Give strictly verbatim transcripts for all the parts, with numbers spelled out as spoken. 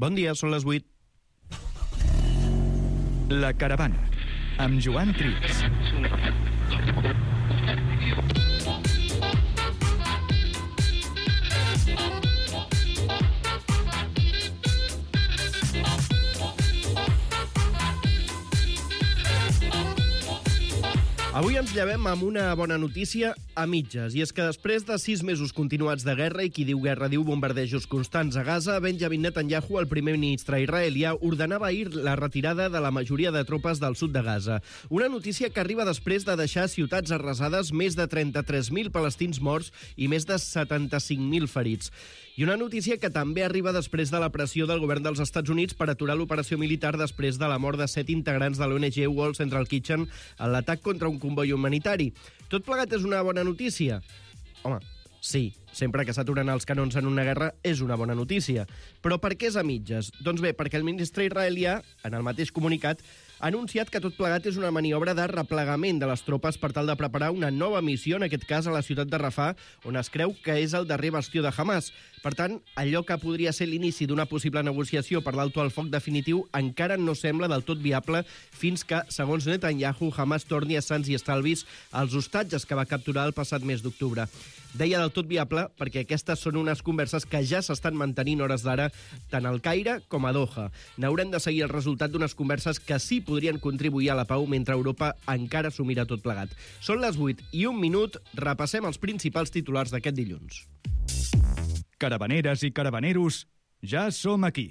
Bon dia, són les vuit. La Caravana, amb Joan Trias. Avui ens llevem amb una bona notícia a mitges, i és que després de sis mesos continuats de guerra, i qui diu guerra diu bombardejos constants a Gaza, Benjamin Netanyahu, el primer ministre israelià, ordenava ahir la retirada de la majoria de tropes del sud de Gaza. Una notícia que arriba després de deixar ciutats arrasades, més de trenta-tres mil palestins morts i més de setanta-cinc mil ferits. I una notícia que també arriba després de la pressió del govern dels Estats Units per aturar l'operació militar després de la mort de set integrants de l'O N G World Central Kitchen en l'atac contra un comboi humanitari. Tot plegat és una bona notícia? Home, sí, sempre que s'aturen els canons en una guerra és una bona notícia. Però per què és a mitges? Doncs bé, perquè el ministre israelià, en el mateix comunicat, ha anunciat que tot plegat és una maniobra de replegament de les tropes per tal de preparar una nova missió, en aquest cas a la ciutat de Rafah, on es creu que és el darrer bastió de Hamas. Per tant, allò que podria ser l'inici d'una possible negociació per l'alto al foc definitiu encara no sembla del tot viable fins que, segons Netanyahu, Hamas torni a sants i estalvis als hostatges que va capturar el passat mes d'octubre. Deia del tot viable perquè aquestes són unes converses que ja s'estan mantenint hores d'ara tant al Caire com a Doha. N'haurem de seguir el resultat d'unes converses que sí podrien contribuir a la pau mentre Europa encara s'ho mira tot plegat. Són les vuit i un minut, repassem els principals titulars d'aquest dilluns. Caravaneres i caravaneros, ja som aquí.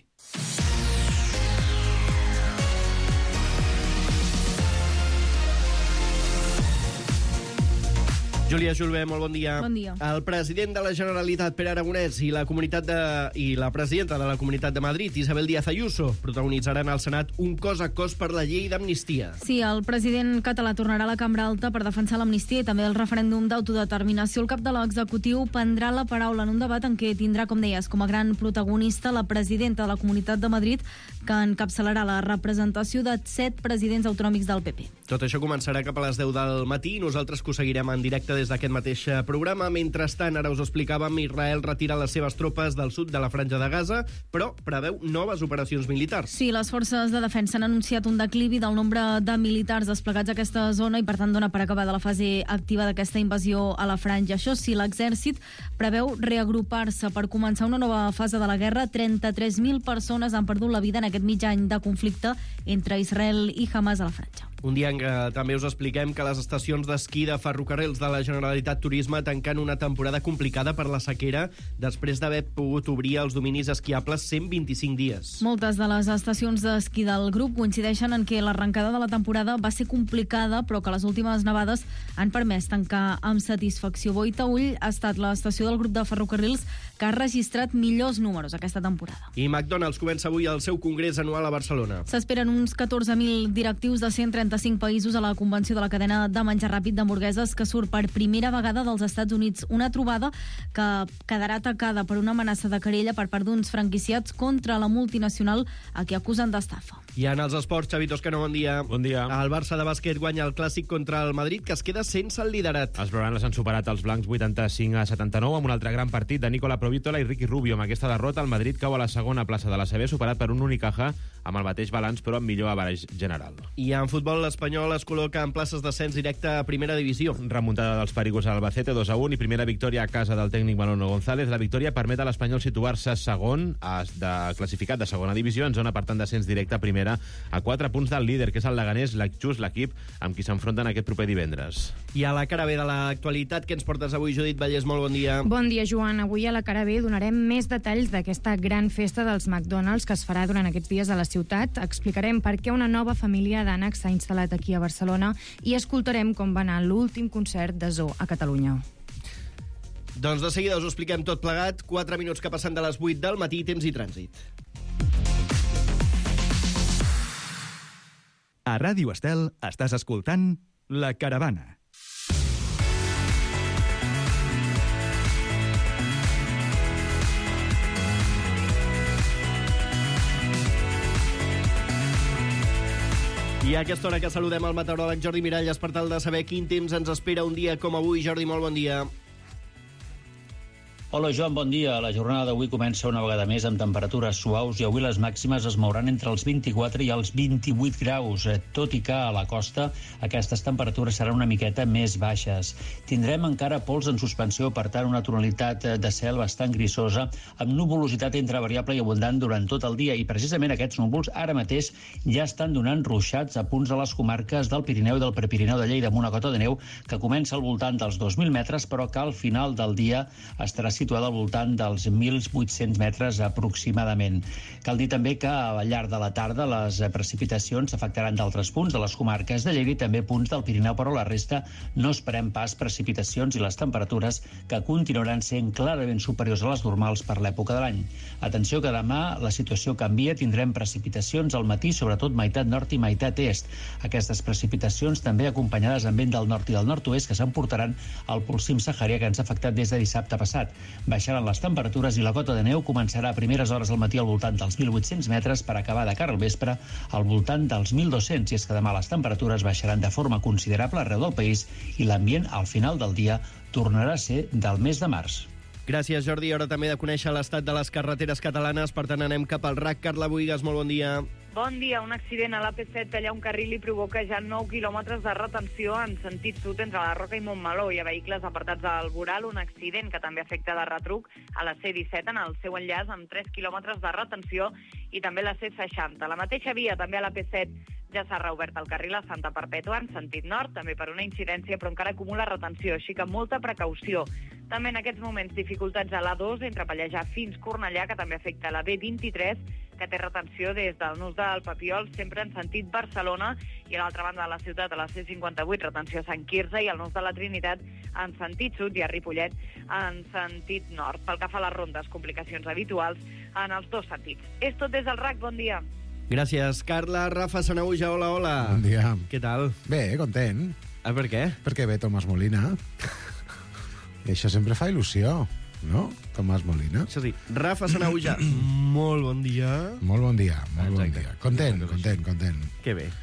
Júlia Julve, molt bon dia. Bon dia. El president de la Generalitat, Pere Aragonès, i la comunitat de, i la presidenta de la Comunitat de Madrid, Isabel Díaz Ayuso, protagonitzaran al Senat un cos a cos per la llei d'amnistia. Sí, el president català tornarà a la Cambra Alta per defensar l'amnistia i també el referèndum d'autodeterminació. El cap de l'executiu prendrà la paraula en un debat en què tindrà, com deies, com a gran protagonista la presidenta de la Comunitat de Madrid, que encapçalarà la representació de set presidents autonòmics del P P. Tot això començarà cap a les deu del matí i nosaltres que ho seguirem en directe des d'aquest mateix programa. Mentrestant, ara us ho explicàvem, Israel retira les seves tropes del sud de la Franja de Gaza, però preveu noves operacions militars. Sí, les forces de defensa han anunciat un declivi del nombre de militars desplegats a aquesta zona i, per tant, dona per acabada la fase activa d'aquesta invasió a la Franja. Això sí, l'exèrcit preveu reagrupar-se per començar una nova fase de la guerra. trenta-tres mil persones han perdut la vida en aquest mig any de conflicte entre Israel i Hamas a la Franja. Un dia en què també us expliquem que les estacions d'esquí de ferrocarrils de la Generalitat Turisme tanquen una temporada complicada per la sequera després d'haver pogut obrir els dominis esquiables cent vint-i-cinc dies. Moltes de les estacions d'esquí del grup coincideixen en que l'arrencada de la temporada va ser complicada, però que les últimes nevades han permès tancar amb satisfacció. Boitaüll ha estat l'estació del grup de ferrocarrils que ha registrat millors números aquesta temporada. I McDonald's comença avui el seu congrés anual a Barcelona. S'esperen uns catorze mil directius de cent trenta-cinc països a la convenció de la cadena de menjar ràpid d'hamburgueses que surt per primera vegada dels Estats Units. Una trobada que quedarà atacada per una amenaça de querella per part d'uns franquiciats contra la multinacional a qui acusen d'estafa. I en els esports, Xavi Toscano, bon dia. Bon dia. El Barça de bàsquet guanya el clàssic contra el Madrid, que es queda sense el liderat. Els blaugranes han superat els blancs vuitanta-cinc a setanta-nou amb un altre gran partit de Nicola Provítola i Ricky Rubio. Amb aquesta derrota, el Madrid cau a la segona plaça de la C B, superat per un Unicaja amb el mateix balanç, però amb millor average general. I en futbol, l'Espanyol es col·loca en places d'ascens directe a primera divisió. Remuntada dels perigos a l'Albacete, dos a un, i primera victòria a casa del tècnic Manolo González. La victòria permet a l'Espanyol situar-se segon, de, classificat de segona divisió, en zona per tant d'ascens directe a primera, a quatre punts del líder, que és el Leganés, just l'equip amb qui s'enfronten aquest proper divendres. I a la cara B de l'actualitat, què ens portes avui, Judit Vallès? Molt bon dia. Bon dia, Joan. Avui a la cara B donarem més detalls d'aquesta gran festa dels McDonald's que es farà durant aquests dies a la ciutat. Explicarem per què una nova família d'ànecs s'ha instal·lat aquí a Barcelona i escoltarem com va anar l'últim concert de Zoo a Catalunya. Doncs de seguida us ho expliquem tot plegat. quatre minuts que passen de les vuit del matí, temps i trànsit. A Ràdio Estel estàs escoltant La Caravana. I a aquesta hora que saludem el meteoròleg Jordi Miralles per tal de saber quin temps ens espera un dia com avui. Jordi, molt bon dia. Hola, Joan, bon dia. La jornada d'avui comença una vegada més amb temperatures suaus i avui les màximes es mouran entre els vint-i-quatre i els vint-i-vuit graus, tot i que a la costa aquestes temperatures seran una miqueta més baixes. Tindrem encara pols en suspensió, per tant, una tonalitat de cel bastant grisosa, amb nuvolositat entre variable i abundant durant tot el dia, i precisament aquests núvols ara mateix ja estan donant ruixats a punts de les comarques del Pirineu i del Prepirineu de Lleida, amb una cota de neu que comença al voltant dels dos mil metres, però que al final del dia estarà situada al voltant dels mil vuit-cents metres aproximadament. Cal dir també que al llarg de la tarda les precipitacions afectaran d'altres punts de les comarques de Lleida i també punts del Pirineu, però la resta no esperem pas precipitacions i les temperatures que continuaran sent clarament superiors a les normals per l'època de l'any. Atenció que demà la situació canvia, tindrem precipitacions al matí, sobretot meitat nord i meitat est. Aquestes precipitacions també acompanyades amb vent del nord i del nord-oest que s'emportaran al polsim saharià que ens ha afectat des de dissabte passat. Baixaran les temperatures i la cota de neu començarà a primeres hores del matí al voltant dels mil vuit-cents metres per acabar de cara al vespre al voltant dels mil dos-cents, i és que demà les temperatures baixaran de forma considerable arreu del país i l'ambient al final del dia tornarà a ser del mes de març. Gràcies, Jordi. Hora també de conèixer l'estat de les carreteres catalanes. Per tant, anem cap al R A C. Carla Buigas, molt bon dia. Bon dia. Un accident a l'A P set talla un carril i provoca ja nou quilòmetres de retenció en sentit sud entre la Roca i Montmeló. Hi ha vehicles apartats al voral, un accident que també afecta de retruc a la C disset en el seu enllaç amb tres quilòmetres de retenció, i també la C seixanta. La mateixa via, també a l'A P set, ja s'ha reobert el carril a Santa Perpètua en sentit nord, també per una incidència, però encara acumula retenció, així que molta precaució. També en aquests moments dificultats a l'A dos entre Pallejà fins Cornellà, que també afecta la B vint-i-tres, que té retenció des del nus del Papiol, sempre en sentit Barcelona, i a l'altra banda de la ciutat, a la C cinquanta-vuit, retenció a Sant Quirze, i al nus de la Trinitat en sentit sud, i a Ripollet en sentit nord. Pel que fa a les rondes, complicacions habituals en els dos sentits. És tot des del R A C. Bon dia. Gràcies, Carla. Rafa Sanaüja, hola, hola. Bon dia. Què tal? Bé, content. Ah, per què? Perquè ve Tomàs Molina. I això sempre fa il·lusió, no? Tomàs Molina. Això sí. Rafa Sanaüja, molt bon dia. Molt bon dia, molt bon Exacte. dia. Content, content, content. Que bé.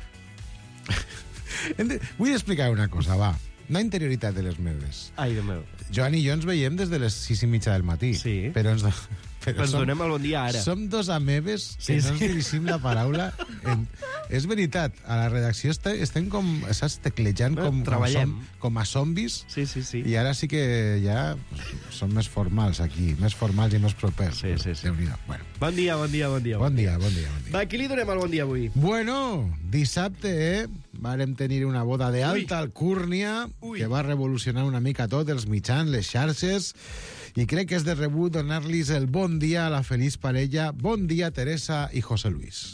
Vull explicar una cosa, va. Una interioritat de les meves. Ai, Déu meu. Joan i jo ens veiem des de les sis i mitja del matí. Sí. Però ens, Però ens som, donem el bon dia ara. Som dos amebes Sí, que no sí. ens dirigim la paraula. En... És veritat, a la redacció este- estem com, saps, teclejant Bueno, com, com, treballem. som, com a zombis. Sí, sí, sí. I ara sí que ja som més formals aquí, més formals i més propers. Sí, sí, sí. Déu-n'hi-do. Bueno, Bon dia, bon dia, bon dia. bon dia, bon dia, bon dia. Va, a qui li donem el bon dia avui? Bueno, dissabte, eh, vàrem tenir una boda de alta alcúrnia Ui. que va revolucionar una mica tot, els mitjans, les xarxes, i crec que és de rebut donar-los el bon dia a la feliç parella. Bon dia, Teresa i José Luis.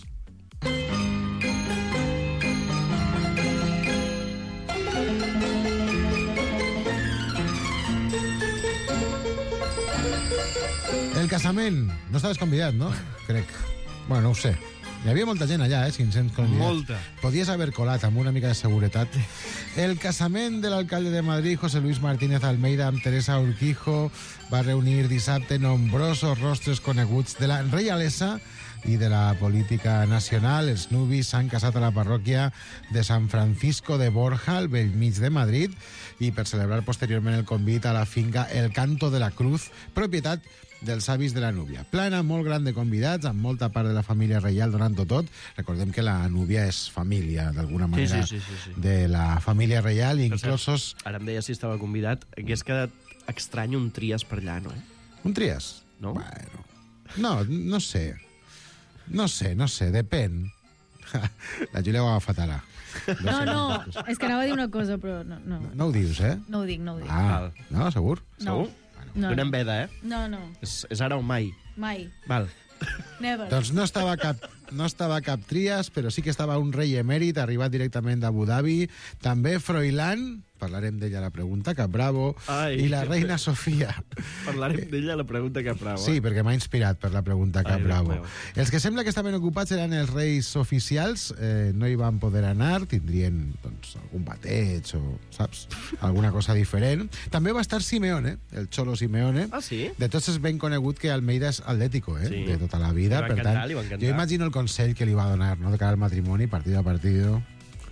El casament. No estaves convidat, no? Crec. Bueno, no ho sé. Hi havia molta gent allà, eh? cinc-cents convidats. Molta. Podies haver colat amb una mica de seguretat. El casament de l'alcalde de Madrid, José Luis Martínez Almeida, amb Teresa Urquijo, va reunir dissabte nombrosos rostres coneguts de la reialesa i de la política nacional. Els nuvis s'han casat a la parròquia de San Francisco de Borja, al bell mig de Madrid, i per celebrar posteriorment el convit a la finca El Canto de la Cruz, propietat dels avis de la núvia. Plana molt gran de convidats, amb molta part de la família reial donant-ho tot. Recordem que la núvia és família, d'alguna manera, sí, sí, sí, sí. de la família reial, Per cert, inclosos... Ara em deia si estava convidat. Hagués quedat estrany un Trias per allà, no? Eh? Un Trias? No? Bueno, no, no sé. No sé, no sé, depèn. La Júlia ho ha agafat ara. No, no, és que anava a dir una cosa, però no, no, No ho dius, eh? no ho dic, no ho dic. Ah, no, segur? No. Segur? No, Donem no. veda, eh? No, no, És, és ara o mai. mai. Val. Never. Doncs no estava cap, no estava cap Trias, però sí que estava un rei emèrit arribat directament d'Abu Dhabi. També Froilán, parlarem d'ella a la pregunta, Cap Bravo, Ai. i la reina Sofia. Parlarem d'ella a la pregunta que aprava. Sí, perquè m'ha inspirat per la pregunta Cap Ai, Déu Bravo. meu. Els que sembla que estaven ocupats eren els reis oficials, eh, no hi van poder anar, tindrien doncs, algun bateig o, saps, alguna cosa diferent. També va estar Simeone, el Cholo Simeone. Ah, sí? De tots és ben conegut que Almeida és atlético, eh? Sí. De tota la vida. Li va Per encantar, tant, li va encantar. jo imagino el consell que li va donar, no?, de cara al matrimoni, partido a partido.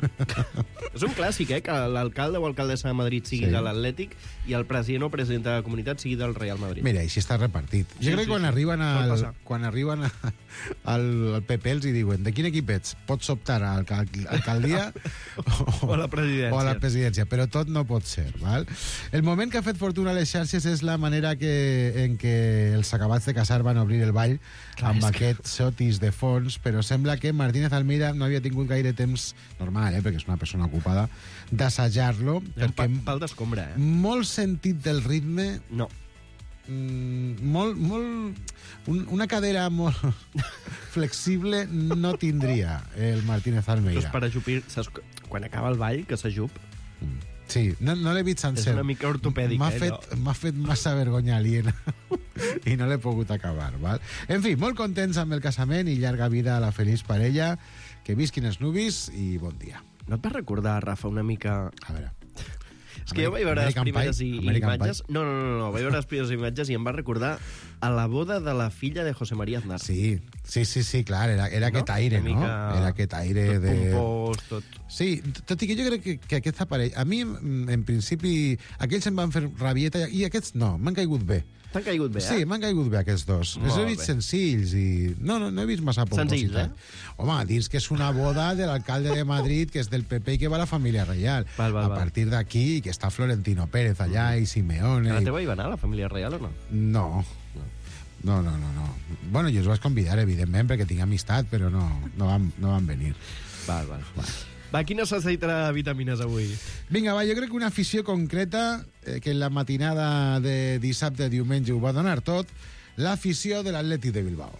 És un clàssic, eh, que l'alcalde o alcaldessa de Madrid sigui Sí. de l'Atlètic i el president o presidenta de la comunitat sigui del Real Madrid. Mira, així està repartit. Jo Sí, crec sí, que quan sí. arriben, Pot al, passar. quan arriben a, al, al P P els hi diuen de quin equip ets? Pots optar a alcal alcaldia o, O a la presidència. o a la presidència, però tot no pot ser. Val? El moment que ha fet fortuna a les xarxes és la manera que, en què els acabats de casar van obrir el ball Clar, amb és que- aquest sotis de fons, però sembla que Martínez Almeida no havia tingut gaire temps, normal, eh, perquè és una persona ocupada, d'assajar-lo, Hi ha un perquè pa- pal d'escombra, eh? molt sentit del ritme, No. mm, molt, molt, un, una cadera molt flexible no tindria el Martínez Això és Almeida. per ajupir... Saps? Quan acaba el ball, que s'ajup, Sí, no, no l'he vist és sencer. una mica ortopèdic, M'ha eh? fet, allò. m'ha fet massa vergonya aliena i no l'he pogut acabar. Val? En fi, molt contents amb el casament i llarga vida a la feliç parella. Que visquin els nuvis i bon dia. No et va recordar, Rafa, una mica... A veure... És que jo vaig veure les American primeres Pie? i, American imatges... No, no, no, no, vaig veure les primeres imatges i em va recordar a la boda de la filla de José María Aznar. Sí, sí, sí, sí, clar, era, era No? aquest aire, Una no? mica Era aquest aire tot de... pompós, tot... Sí, tot i que jo crec que, que aquesta parella... A mi, mm, en principi, aquells em van fer rabieta i aquests no, m'han caigut bé. T'han caigut bé, eh? Sí, m'han caigut bé aquests dos. Molt Els he vist bé. senzills i... No, no, no he vist massa Senzills, pompositat. eh? Home, dins que és una boda de l'alcalde de Madrid, que és del P P i que va a la família reial. Val, val, a val. partir d'aquí, que està Florentino Pérez allà i Simeone... A la i- teva hi va anar, la família reial, o no? No. No, no, no, no. Bueno, jo els vaig convidar, evidentment, perquè tinc amistat, però no, no, van, no van venir. Val, val. Va, qui necessitarà vitamines avui? Vinga, va, jo crec que una afició concreta, eh, que en la matinada de dissabte a diumenge ho va donar tot, l'afició de l'Atlètic de Bilbao.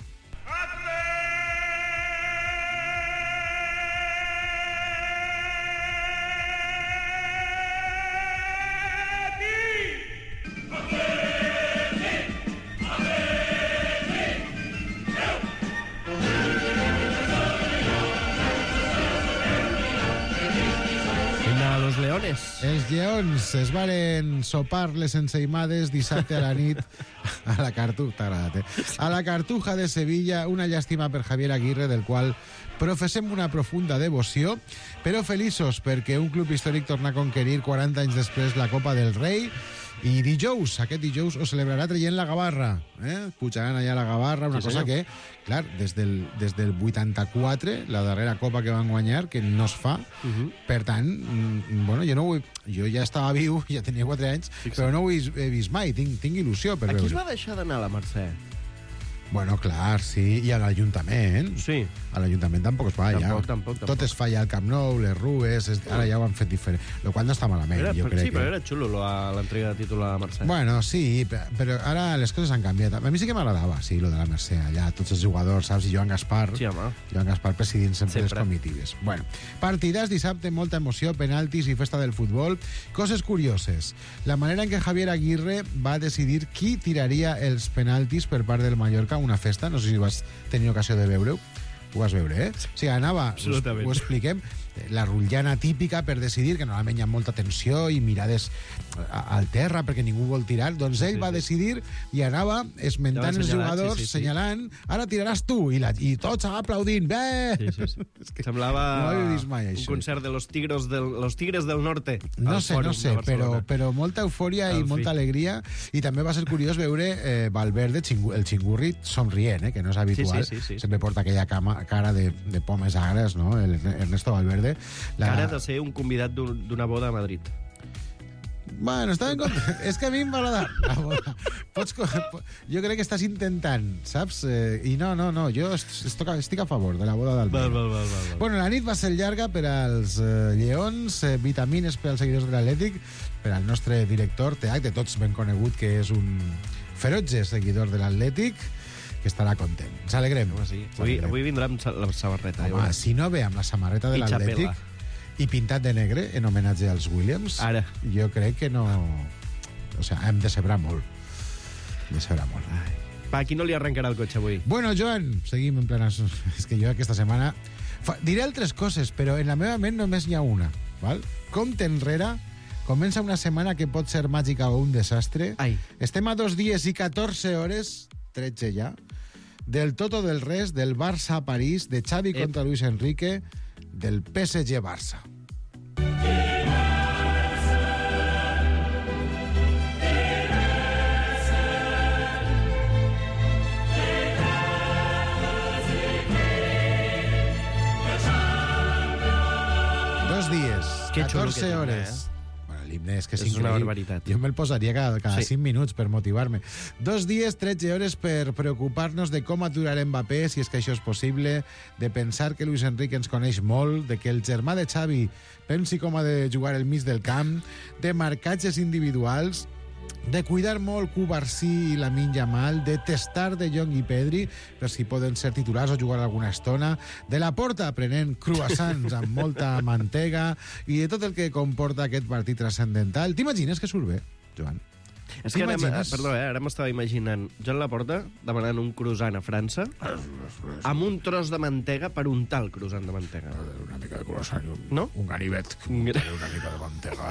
Vinga, los leones. Els lleons es varen sopar les ensaïmades dissabte a la nit a la Cartuja, t'ha agradat, eh? A la Cartuja de Sevilla, una llàstima per Javier Aguirre, del qual professem una profunda devoció, però feliços perquè un club històric torna a conquerir quaranta anys després la Copa del Rei. I dijous, aquest dijous, ho celebrarà traient la gavarra. Eh? Pujaran allà la gavarra, una Sí, cosa senyor. que, clar, des del, des del vuitanta-quatre, la darrera copa que van guanyar, que no es fa, Uh -huh. per tant, mm, bueno, jo no vull... Jo ja estava viu, ja tenia quatre anys, però no ho he, he vist mai, tinc, tinc il·lusió per Aquí es veure. va deixar d'anar la Mercè? Bueno, clar, sí, i a l'Ajuntament. Sí. A l'Ajuntament tampoc es fa, ja. Tampoc, tampoc, tampoc. Tot es fa ja al Camp Nou, les rues, es, ara ja ho han fet diferent. Lo qual no està malament, Era, jo però, crec sí, que... però era xulo lo- l'entrega de títol a la Mercè. Bueno, sí, pe- però ara les coses han canviat. A mi sí que m'agradava, sí, lo de la Mercè, allà, tots els jugadors, saps? I Joan Gaspar, Sí, home. Joan Gaspar presidint sempre, Sempre. les comitives. Bueno, partidàs dissabte, molta emoció, penaltis i festa del futbol. Coses curioses. La manera en què Javier Aguirre va decidir qui tiraria els penaltis per part del Mallorca a una festa, no sé si vas tenir ocasió de veure-ho. Ho vas veure, eh? O sigui, anava, us, Absolutament. ho expliquem, la rotllana típica per decidir, que normalment hi ha molta tensió i mirades a- al terra perquè ningú vol tirar, doncs ell sí, va sí. decidir i anava esmentant Ja va els assenyalant, jugadors, sí, sí, sí. senyalant, ara tiraràs tu, i, la, i tots aplaudint, bé! Sí, sí, sí. És que Semblava no ho he vist mai, un això. concert de los tigres del, los tigres del norte. No al sé, Fòrum no de sé, però, Barcelona. però molta eufòria En i fi. molta alegria, i també va ser curiós veure eh, Valverde, xingu, el xingurri, somrient, eh, que no és habitual. sí, sí, sí. Sempre porta aquella cama, cara de, de pomes agres, no?, el Ernesto Valverde. La... Cara de ser un convidat d'un- d'una boda a Madrid. Bueno, estava en compte. És que a mi em va agradar la boda. Pots... co- po- Jo crec que estàs intentant, saps? Eh, I no, no, no, jo est- estic a, estic a favor de la boda d'Albert. val, val, val. Bueno, la nit va ser llarga per als eh, lleons, eh, vitamines per als seguidors de l'Atlètic, per al nostre director, Teac, de tots ben conegut, que és un ferotge seguidor de l'Atlètic, que estarà content. Ens alegrem. Home, sí. Ens Avui, alegrem. avui vindrà amb sa- la samarreta. ja Home, veuràs. si no ve amb la samarreta de I l'Atlètic xapela. i pintat de negre en homenatge als Williams, Ara. jo crec que no... O sigui, hem de celebrar molt. Hem de celebrar molt. Va, qui no li arrencarà el cotxe avui? Bueno, Joan, seguim en plena... És que jo aquesta setmana... Fa... Diré altres coses, però en la meva ment només n'hi ha una. Val? Compte enrere, comença una setmana que pot ser màgica o un desastre. Ai. Estem a dos dies i catorze hores, tretze ja, del tot o del res, del Barça a París, de Xavi Ep. contra Luis Enrique, del P S G Barça. Que xulo catorze aquest himne, hores. eh? Bueno, l'himne és que és, És una increïble. barbaritat. Jo me'l posaria cada, cada Sí. cinc minuts per motivar-me. Dos dies, tretze hores per preocupar-nos de com aturarem Mbappé, si és que això és possible, de pensar que Luis Enrique ens coneix molt, de que el germà de Xavi pensi com ha de jugar el mig del camp, de marcatges individuals, de cuidar molt Cubarsí i Lamine Yamal, de testar De Jong i Pedri per si poden ser titulars o jugar alguna estona, de la Porta prenent croissants amb molta mantega i de tot el que comporta aquest partit transcendental. T'imagines que surt bé, Joan? És que ara, T'imagines? perdó, eh, ara m'estava imaginant Joan Laporta demanant un croissant a França amb un tros de mantega per untar el croissant de mantega. Una mica de croissant, un, No? un ganivet, Un gra- una mica de mantega.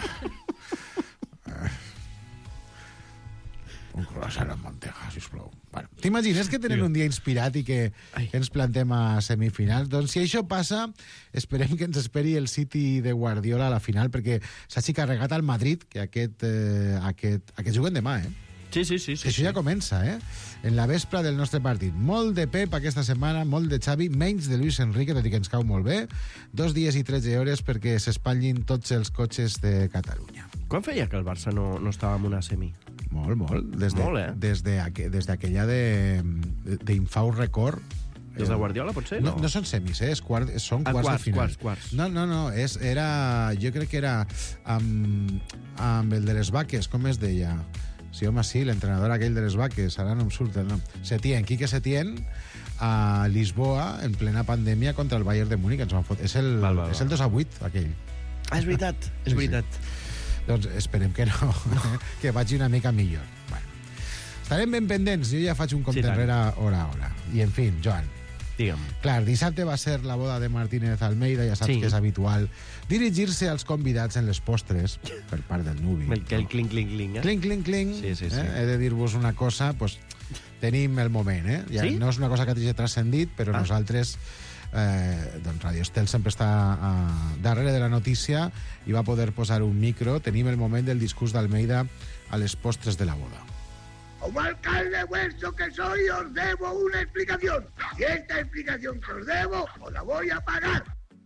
Un croissant amb mantega, sisplau. Bueno, t'imagines que tenen un dia inspirat i que, Ai. que ens plantem a semifinals? Doncs si això passa, esperem que ens esperi el City de Guardiola a la final, perquè s'hagi carregat al Madrid, que aquest, eh, aquest, aquest juguen demà, eh? Sí, sí, sí. sí, Que això sí. ja comença, eh? En la vespre del nostre partit. Molt de Pep aquesta setmana, molt de Xavi, menys de Luis Enrique, tot i que ens cau molt bé. Dos dies i tretze hores perquè s'espatllin tots els cotxes de Catalunya. Quan feia que el Barça no, no estava en una semi? Molt, molt. Des de, Molt, eh? Des de, aqu- des d'aquella de, de, d'Infau Record. Des de Guardiola, potser? No, no són semis, eh? És quart, són Ah, quarts, quarts, de final. quarts, quarts. No, no, no. És, era, jo crec que era amb, amb el de les vaques, com es deia? Sí, home, sí, l'entrenador aquell de les vaques, ara no em surt el nom. Setién, Quique Setién, a Lisboa, en plena pandèmia, contra el Bayern de Múnich. Ens van fotre. És el, Val, val, és val. el dos a vuit, aquell. Ah, és veritat, és Sí, sí. veritat. Doncs esperem que no, que vagi una mica millor. Bueno, estarem ben pendents. Jo ja faig un compte Sí, tant. enrere hora a hora. I, en fi, Joan, Digue'm. clar, dissabte va ser la boda de Martínez Almeida, ja saps Sí. que és habitual dirigir-se als convidats en les postres per part del nuvi. El, que el clink, clink, clink, eh? Cling, cling, cling. Sí, sí, sí. Eh? He de dir-vos una cosa, pues, tenim el moment, eh? Ja Sí? no és una cosa que hagi transcendit, però Ah. nosaltres, eh, doncs Radio Estel sempre està eh, darrere de la notícia i va poder posar un micro. Tenim el moment del discurs d'Almeida a les postres de la boda. Como alcalde vuestro que soy, os debo una explicación. Y esta explicación que os debo, os la voy a pagar.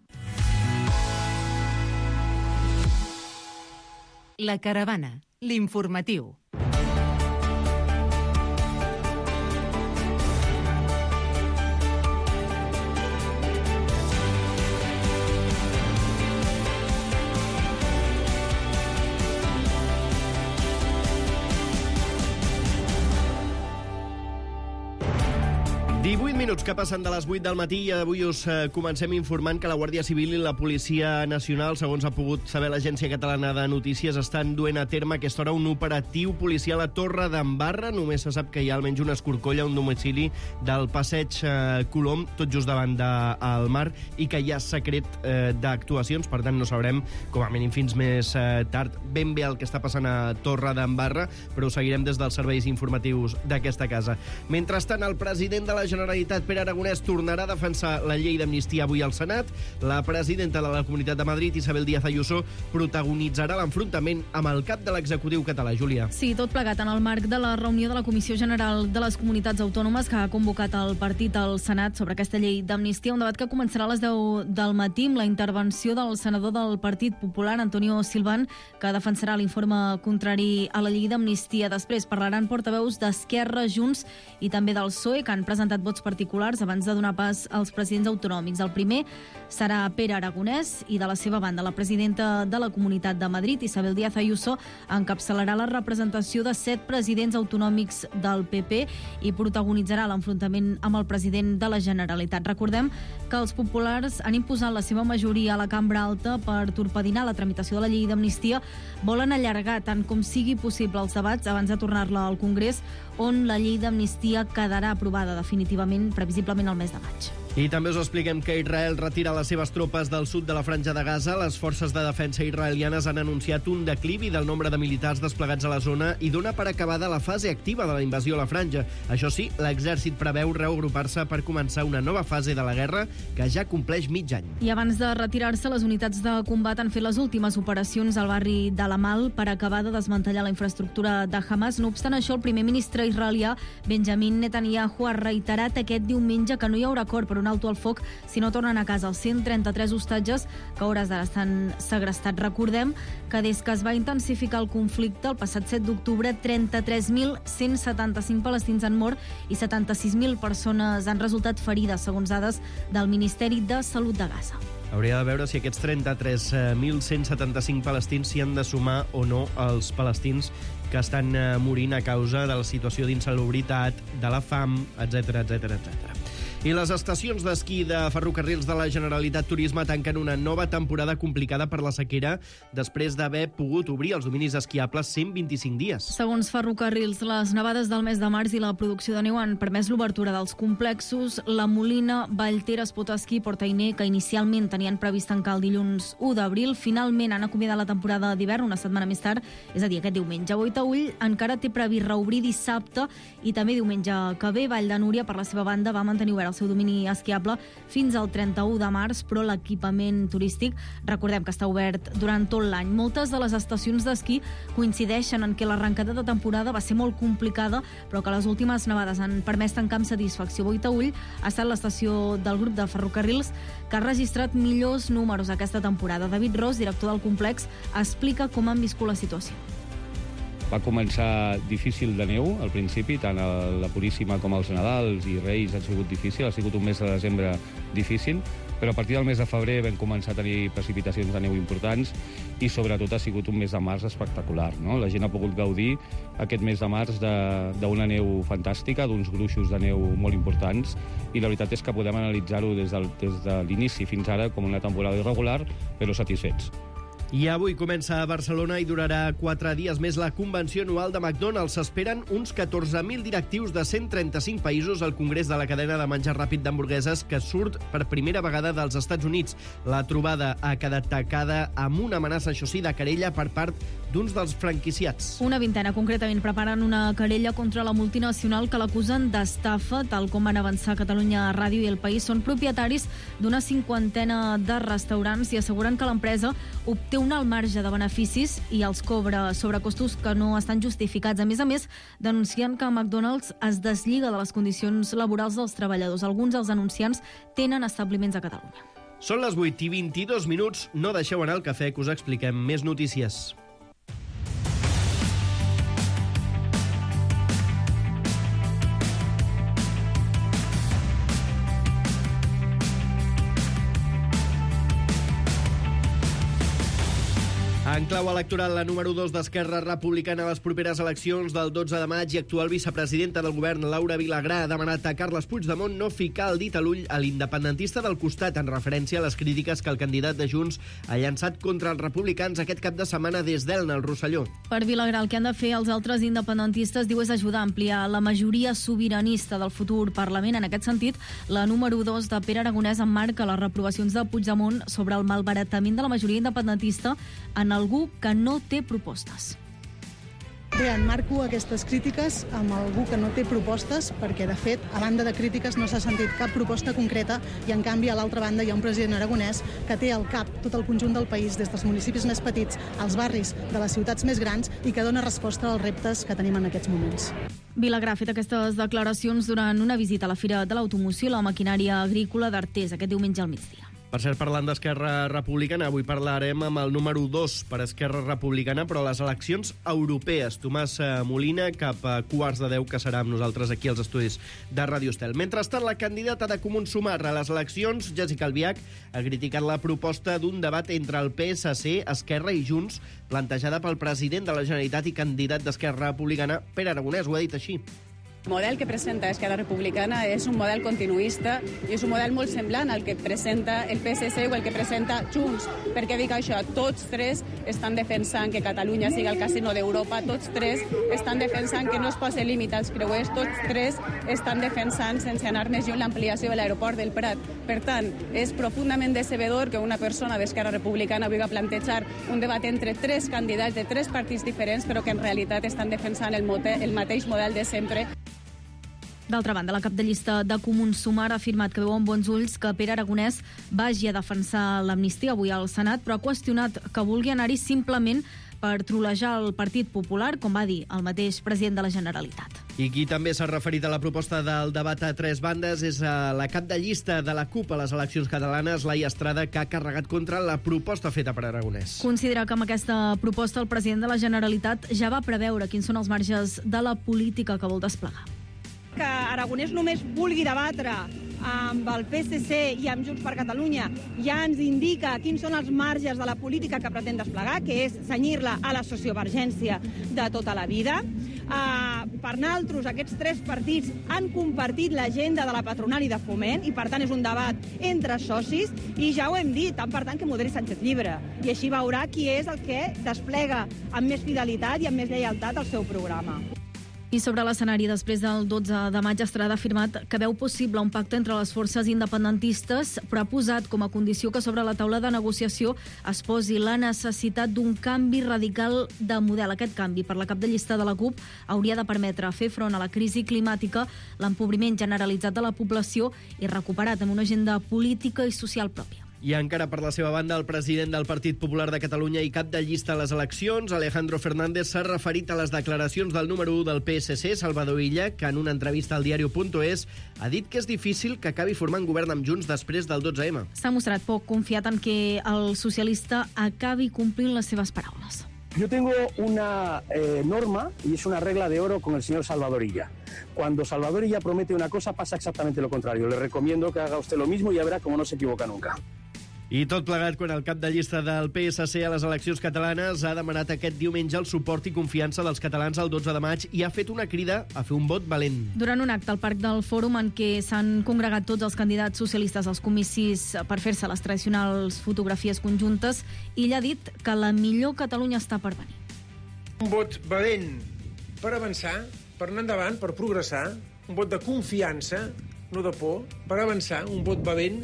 La Caravana, l'informatiu. divuit minuts que passen de les vuit del matí i avui us eh, comencem informant que la Guàrdia Civil i la Policia Nacional, segons ha pogut saber l'Agència Catalana de Notícies, estan duent a terme a aquesta hora un operatiu policial a Torre d'Embarra. Només se sap que hi ha almenys una escorcolla a un domicili del passeig eh, Colom, tot just davant del mar, i que hi ha secret eh, d'actuacions. Per tant, no sabrem, com a mínim fins més eh, tard, ben bé el que està passant a Torre d'Embarra, però ho seguirem des dels serveis informatius d'aquesta casa. Mentrestant, el president de la Generalitat, Pere Aragonès, tornarà a defensar la llei d'amnistia avui al Senat. La presidenta de la Comunitat de Madrid, Isabel Díaz Ayuso, protagonitzarà l'enfrontament amb el cap de l'executiu català, Júlia. Sí, tot plegat en el marc de la reunió de la Comissió General de les Comunitats Autònomes que ha convocat el partit al Senat sobre aquesta llei d'amnistia, un debat que començarà a les deu del matí amb la intervenció del senador del Partit Popular, Antonio Silván, que defensarà l'informe contrari a la llei d'amnistia. Després parlaran portaveus d'Esquerra, Junts i també del P S O E, que han presentat vots particulars abans de donar pas als presidents autonòmics. El primer serà Pere Aragonès i, de la seva banda, la presidenta de la Comunitat de Madrid, Isabel Díaz Ayuso, encapçalarà la representació de set presidents autonòmics del P P i protagonitzarà l'enfrontament amb el president de la Generalitat. Recordem que els populars han imposat la seva majoria a la Cambra Alta per torpedinar la tramitació de la llei d'amnistia. Volen allargar tant com sigui possible els debats abans de tornar-la al Congrés, on la llei d'amnistia quedarà aprovada definitivament, previsiblement al mes de maig. I també us expliquem que Israel retira les seves tropes del sud de la Franja de Gaza. Les forces de defensa israelianes han anunciat un declivi del nombre de militars desplegats a la zona i dona per acabada la fase activa de la invasió a la Franja. Això sí, l'exèrcit preveu reagrupar-se per començar una nova fase de la guerra que ja compleix mig any. I abans de retirar-se, les unitats de combat han fet les últimes operacions al barri d'Alamal per acabar de desmantellar la infraestructura de Hamas. No obstant això, el primer ministre israelià, Benjamin Netanyahu, ha reiterat aquest diumenge que no hi haurà acord per una un alto al foc si no tornen a casa els cent trenta-tres hostatges que a hores d'ara estan segrestats. Recordem que des que es va intensificar el conflicte el passat set d'octubre, trenta-tres mil cent setanta-cinc palestins han mort i setanta-sis mil persones han resultat ferides, segons dades del Ministeri de Salut de Gaza. Hauria de veure si aquests trenta-tres mil cent setanta-cinc palestins s'hi han de sumar o no els palestins que estan morint a causa de la situació d'insalubritat, de la fam, etcètera, etcètera, etcètera. I les estacions d'esquí de ferrocarrils de la Generalitat Turisme tanquen una nova temporada complicada per la sequera després d'haver pogut obrir els dominis esquiables cent vint-i-cinc dies. Segons Ferrocarrils, les nevades del mes de març i la producció de neu han permès l'obertura dels complexos La Molina, Vallter, Espot-Esquí i Portainer, que inicialment tenien previst tancar el dilluns u d'abril. Finalment han acomiadat la temporada d'hivern una setmana més tard, és a dir, aquest diumenge. Boitaull encara té previst reobrir dissabte i també diumenge que ve. Vall de Núria, per la seva banda, va mantenir obert el seu domini esquiable fins al trenta-u de març, però l'equipament turístic, recordem que està obert durant tot l'any. Moltes de les estacions d'esquí coincideixen en que l'arrencada de temporada va ser molt complicada, però que les últimes nevades han permès tancar amb satisfacció. Boitaull ha estat l'estació del grup de ferrocarrils que ha registrat millors números aquesta temporada. David Ros, director del complex, explica com han viscut la situació. Va començar difícil de neu al principi, tant la Puríssima com els Nadals i Reis han sigut difícil, ha sigut un mes de desembre difícil, però a partir del mes de febrer vam començar a tenir precipitacions de neu importants i sobretot ha sigut un mes de març espectacular, no? La gent ha pogut gaudir aquest mes de març d'una neu fantàstica, d'uns gruixos de neu molt importants, i la veritat és que podem analitzar-ho des, del, des de l'inici fins ara com una temporada irregular, però satisfets. I avui comença a Barcelona i durarà quatre dies més la convenció anual de McDonald's. S'esperen uns catorze mil directius de cent trenta-cinc països al congrés de la cadena de menjar ràpid d'hamburgueses que surt per primera vegada dels Estats Units. La trobada ha quedat tacada amb una amenaça, això sí, de querella per part d'uns dels franquiciats. Una vintena, concretament, preparen una querella contra la multinacional que l'acusen d'estafa, tal com van avançar Catalunya Ràdio i El País. Són propietaris d'una cinquantena de restaurants i asseguren que l'empresa obté un alt marge de beneficis i els cobra sobrecostos que no estan justificats. A més a més, denuncien que McDonald's es deslliga de les condicions laborals dels treballadors. Alguns dels anunciants tenen establiments a Catalunya. Són les vuit i vint-i-dos minuts. No deixeu anar el cafè, que us expliquem més notícies. En clau electoral, la número dos d'Esquerra Republicana a les properes eleccions del dotze de maig i actual vicepresidenta del govern, Laura Vilagrà, ha demanat a Carles Puigdemont no ficar el dit a l'ull a l'independentista del costat en referència a les crítiques que el candidat de Junts ha llançat contra els republicans aquest cap de setmana des d'Elna, al Rosselló. Per Vilagrà, el que han de fer els altres independentistes, diu, és ajudar a ampliar la majoria sobiranista del futur Parlament. En aquest sentit, la número dos de Pere Aragonès emmarca les reprovacions de Puigdemont sobre el malbaratament de la majoria independentista en algú que no té propostes. Bé, enmarco aquestes crítiques amb algú que no té propostes, perquè, de fet, a banda de crítiques no s'ha sentit cap proposta concreta i, en canvi, a l'altra banda hi ha un president aragonès que té al cap tot el conjunt del país, des dels municipis més petits als barris de les ciutats més grans, i que dona resposta als reptes que tenim en aquests moments. Vilagrà ha fet aquestes declaracions durant una visita a la Fira de l'Automoció i la Maquinària Agrícola d'Artés aquest diumenge al migdia. Per cert, parlant d'Esquerra Republicana, avui parlarem amb el número dos per Esquerra Republicana, però a les eleccions europees. Tomàs Molina, cap a quarts de deu, que serà amb nosaltres aquí als estudis de Ràdio Estel. Mentrestant, la candidata de Comuns Sumar a les eleccions, Jéssica Albiach, ha criticat la proposta d'un debat entre el P S C, Esquerra i Junts, plantejada pel president de la Generalitat i candidat d'Esquerra Republicana, Pere Aragonès. Ho ha dit així. El model que presenta Esquerra Republicana és un model continuista i és un model molt semblant al que presenta el P S C o el que presenta Junts. Per què dic això? Tots tres estan defensant que Catalunya sigui el casino d'Europa, tots tres estan defensant que no es posi límit als creuers, tots tres estan defensant, sense anar més lluny, l'ampliació de l'aeroport del Prat. Per tant, és profundament decebedor que una persona d'Esquerra Republicana vulgui plantejar un debat entre tres candidats de tres partits diferents, però que en realitat estan defensant el, el mateix model de sempre. D'altra banda, la cap de llista de Comuns Sumar ha afirmat que veu amb bons ulls que Pere Aragonès vagi a defensar l'amnistia avui al Senat, però ha qüestionat que vulgui anar-hi simplement per trolejar el Partit Popular, com va dir el mateix president de la Generalitat. I qui també s'ha referit a la proposta del debat a tres bandes és la cap de llista de la CUP a les eleccions catalanes, Laia Estrada, que ha carregat contra la proposta feta per Aragonès. Considera que amb aquesta proposta el president de la Generalitat ja va preveure quins són els marges de la política que vol desplegar. Que Aragonès només vulgui debatre amb el P S C i amb Junts per Catalunya ja ens indica quins són els marges de la política que pretén desplegar, que és cenyir-la a la sociovergència de tota la vida. Uh, per nosaltres, aquests tres partits han compartit l'agenda de la patronal i de Foment i, per tant, és un debat entre socis i ja ho hem dit, tant per tant que moderi Sánchez Llibre. I així veurà qui és el que desplega amb més fidelitat i amb més lleialtat el seu programa. I sobre l'escenari, després del dotze de maig, Estrada ha afirmat que veu possible un pacte entre les forces independentistes, però ha posat com a condició que sobre la taula de negociació es posi la necessitat d'un canvi radical de model. Aquest canvi, per la cap de llista de la CUP, hauria de permetre fer front a la crisi climàtica, l'empobriment generalitzat de la població i recuperar també una agenda política i social pròpia. I encara per la seva banda, el president del Partit Popular de Catalunya i cap de llista a les eleccions, Alejandro Fernández, s'ha referit a les declaracions del número u del P S C, Salvador Illa, que en una entrevista al diario punto es ha dit que és difícil que acabi formant govern amb Junts després del dotze eme. S'ha mostrat poc confiat en que el socialista acabi complint les seves paraules. Yo tengo una eh, norma y es una regla de oro con el señor Salvador Illa. Cuando Salvador Illa promete una cosa, pasa exactamente lo contrario. Le recomiendo que haga usted lo mismo y ya verá cómo no se equivoca nunca. I tot plegat quan el cap de llista del P S C a les eleccions catalanes ha demanat aquest diumenge el suport i confiança dels catalans al dotze de maig i ha fet una crida a fer un vot valent. Durant un acte al Parc del Fòrum en què s'han congregat tots els candidats socialistes als comicis per fer-se les tradicionals fotografies conjuntes, ell ha dit que la millor Catalunya està per venir. Un vot valent per avançar, per anar endavant, per progressar, un vot de confiança, no de por, per avançar, un vot valent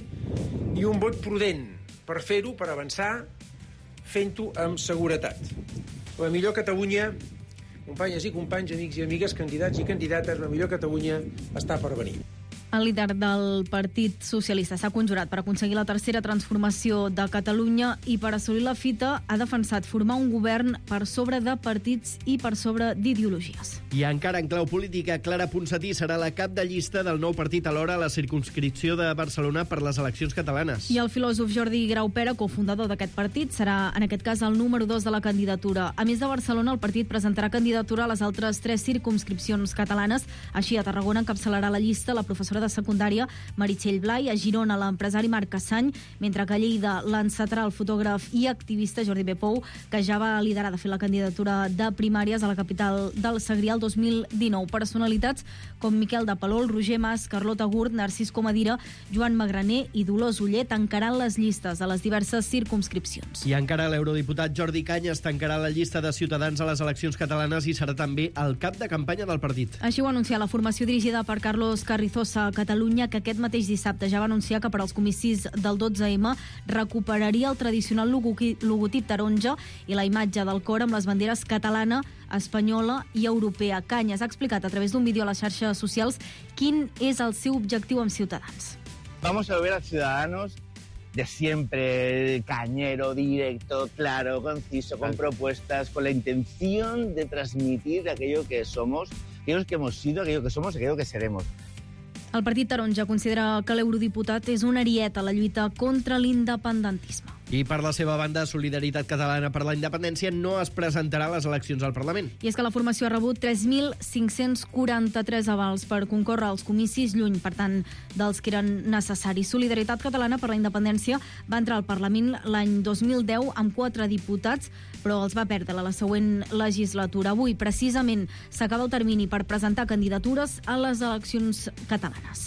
i un vot prudent, per fer-ho, per avançar, fent-ho amb seguretat. La millor Catalunya, companyes i companys, amics i amigues, candidats i candidates, la millor Catalunya està per venir. El líder del Partit Socialista s'ha conjurat per aconseguir la tercera transformació de Catalunya i per assolir la fita ha defensat formar un govern per sobre de partits i per sobre d'ideologies. I encara en clau política, Clara Ponsatí serà la cap de llista del nou partit alhora a la circumscripció de Barcelona per les eleccions catalanes. I el filòsof Jordi Graupera, cofundador d'aquest partit, serà en aquest cas el número dos de la candidatura. A més de Barcelona, el partit presentarà candidatura a les altres tres circumscripcions catalanes. Així, a Tarragona encapçalarà la llista la professora de secundària Meritxell Blai, a Girona l'empresari Marc Cassany, mentre que a Lleida l'encetarà el fotògraf i activista Jordi Bepou, que ja va liderar de fer la candidatura de primàries a la capital del Segrià el dos mil dinou. Personalitats com Miquel de Palol, Roger Mas, Carlota Gurt, Narcís Comadira, Joan Magraner i Dolors Oller tancaran les llistes a les diverses circumscripcions. I encara l'eurodiputat Jordi Cañas tancarà la llista de Ciutadans a les eleccions catalanes i serà també el cap de campanya del partit. Així ho ha anunciat la formació dirigida per Carlos Carrizosa a Catalunya, que aquest mateix dissabte ja va anunciar que per als comicis del dotze eme recuperaria el tradicional logotip taronja i la imatge del cor amb les banderes catalana, espanyola i europea. Cañas ha explicat a través d'un vídeo a les xarxes socials quin és el seu objectiu amb Ciutadans. Vamos a ver a Ciudadanos de siempre, cañero, directo, claro, conciso, con propuestas, con la intención de transmitir aquello que somos, aquello que hemos sido, aquello que somos, aquello que seremos. El Partit Taronja considera que l'eurodiputat és una arieta a la lluita contra l'independentisme. I per la seva banda, Solidaritat Catalana per la Independència no es presentarà a les eleccions al Parlament. I és que la formació ha rebut tres mil cinc-cents quaranta-tres avals per concórrer als comicis, lluny, per tant, dels que eren necessaris. Solidaritat Catalana per la Independència va entrar al Parlament l'any dos mil deu amb quatre diputats, però els va perdre a la següent legislatura. Avui, precisament, s'acaba el termini per presentar candidatures a les eleccions catalanes.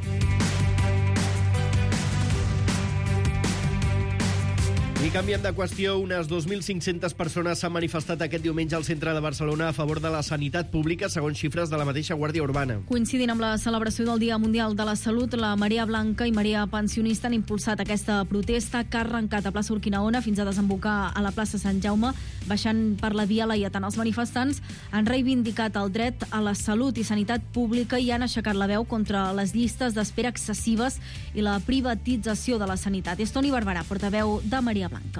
I canviem de qüestió, unes dos mil cinc-centes persones s'han manifestat aquest diumenge al centre de Barcelona a favor de la sanitat pública, segons xifres de la mateixa Guàrdia Urbana. Coincidint amb la celebració del Dia Mundial de la Salut, la Marea Blanca i Marea Pensionista han impulsat aquesta protesta que ha arrencat a plaça Urquinaona fins a desembocar a la plaça Sant Jaume, baixant per la Via Laietana. Els manifestants han reivindicat el dret a la salut i sanitat pública i han aixecat la veu contra les llistes d'espera excessives i la privatització de la sanitat. És Toni Barberà, portaveu de Marea Blanca.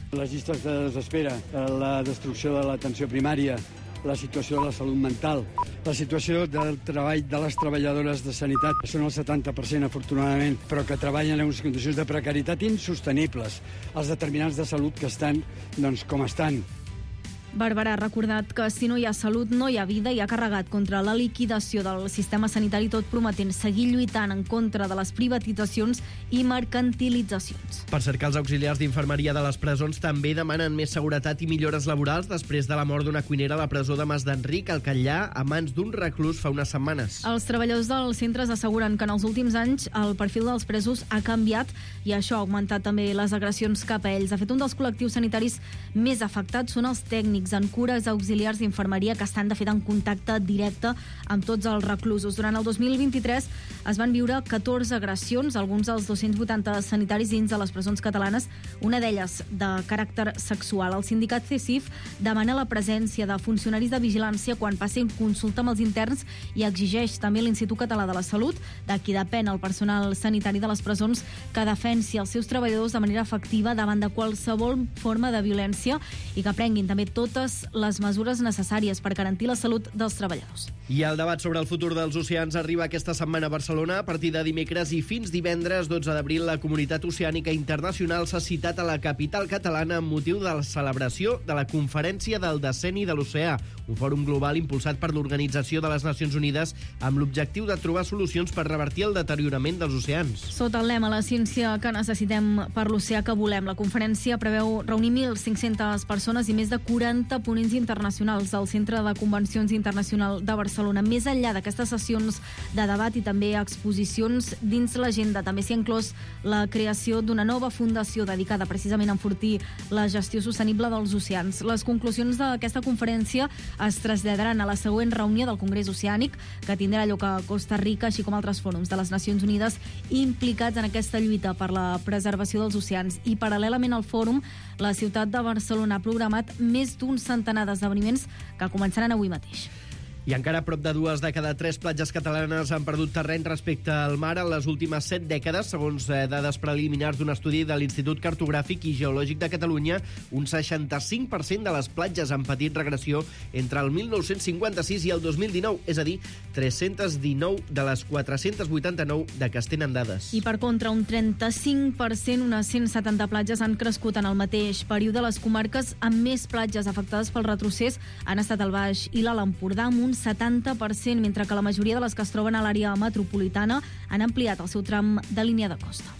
Les llistes d'espera, la destrucció de l'atenció primària, la situació de la salut mental, la situació del treball de les treballadores de sanitat, que són el setanta per cent, afortunadament, però que treballen en unes condicions de precarietat insostenibles, els determinants de salut que estan, doncs, com estan. Barberà ha recordat que si no hi ha salut no hi ha vida i ha carregat contra la liquidació del sistema sanitari, tot prometent seguir lluitant en contra de les privatitzacions i mercantilitzacions. Per cert, que els auxiliars d'infermeria de les presons també demanen més seguretat i millores laborals després de la mort d'una cuinera a la presó de Mas d'Enric, al Catllà, a mans d'un reclús fa unes setmanes. Els treballadors dels centres asseguren que en els últims anys el perfil dels presos ha canviat i això ha augmentat també les agressions cap a ells. De fet, un dels col·lectius sanitaris més afectats són els tècnics en cures auxiliars d'infermeria, que estan de fet en contacte directe amb tots els reclusos. Durant el dos mil vint-i-tres es van viure catorze agressions, alguns dels dos-cents vuitanta sanitaris dins de les presons catalanes, una d'elles de caràcter sexual. El sindicat C S I F demana la presència de funcionaris de vigilància quan passin consulta amb els interns i exigeix també l'Institut Català de la Salut, de qui depèn el personal sanitari de les presons, que defensi els seus treballadors de manera efectiva davant de qualsevol forma de violència i que prenguin també totes les mesures necessàries per garantir la salut dels treballadors. I el debat sobre el futur dels oceans arriba aquesta setmana a Barcelona. A partir de dimecres i fins divendres, dotze d'abril, la Comunitat Oceànica Internacional s'ha citat a la capital catalana amb motiu de la celebració de la Conferència del Decenni de l'Oceà, un fòrum global impulsat per l'Organització de les Nacions Unides amb l'objectiu de trobar solucions per revertir el deteriorament dels oceans. Sota el lema La ciència que necessitem per l'oceà que volem, la conferència preveu reunir mil cinc-centes persones i més de quaranta ponents internacionals al Centre de Convencions Internacional de Barcelona. Més enllà d'aquestes sessions de debat i també exposicions, dins l'agenda també s'hi ha inclòs la creació d'una nova fundació dedicada precisament a enfortir la gestió sostenible dels oceans. Les conclusions d'aquesta conferència es traslladaran a la següent reunió del Congrés Oceànic, que tindrà lloc a Costa Rica, així com altres fòrums de les Nacions Unides implicats en aquesta lluita per la preservació dels oceans. I paral·lelament al fòrum, la ciutat de Barcelona ha programat més d'un centenar d'esdeveniments que començaran avui mateix. I encara prop de dues de cada tres platges catalanes han perdut terreny respecte al mar en les últimes set dècades, segons dades preliminars d'un estudi de l'Institut Cartogràfic i Geològic de Catalunya. Un seixanta-cinc per cent de les platges han patit regressió entre el mil nou-cents cinquanta-sis i el dos mil dinou, és a dir, tres-cents dinou de les quatre-cents vuitanta-nou de que es tenen dades. I per contra, un trenta-cinc per cent, unes cent setanta platges han crescut en el mateix període. Les comarques amb més platges afectades pel retrocés han estat el Baix i l'Alt Empordà, amb un setanta per cent, mentre que la majoria de les que es troben a l'àrea metropolitana han ampliat el seu tram de línia de costa.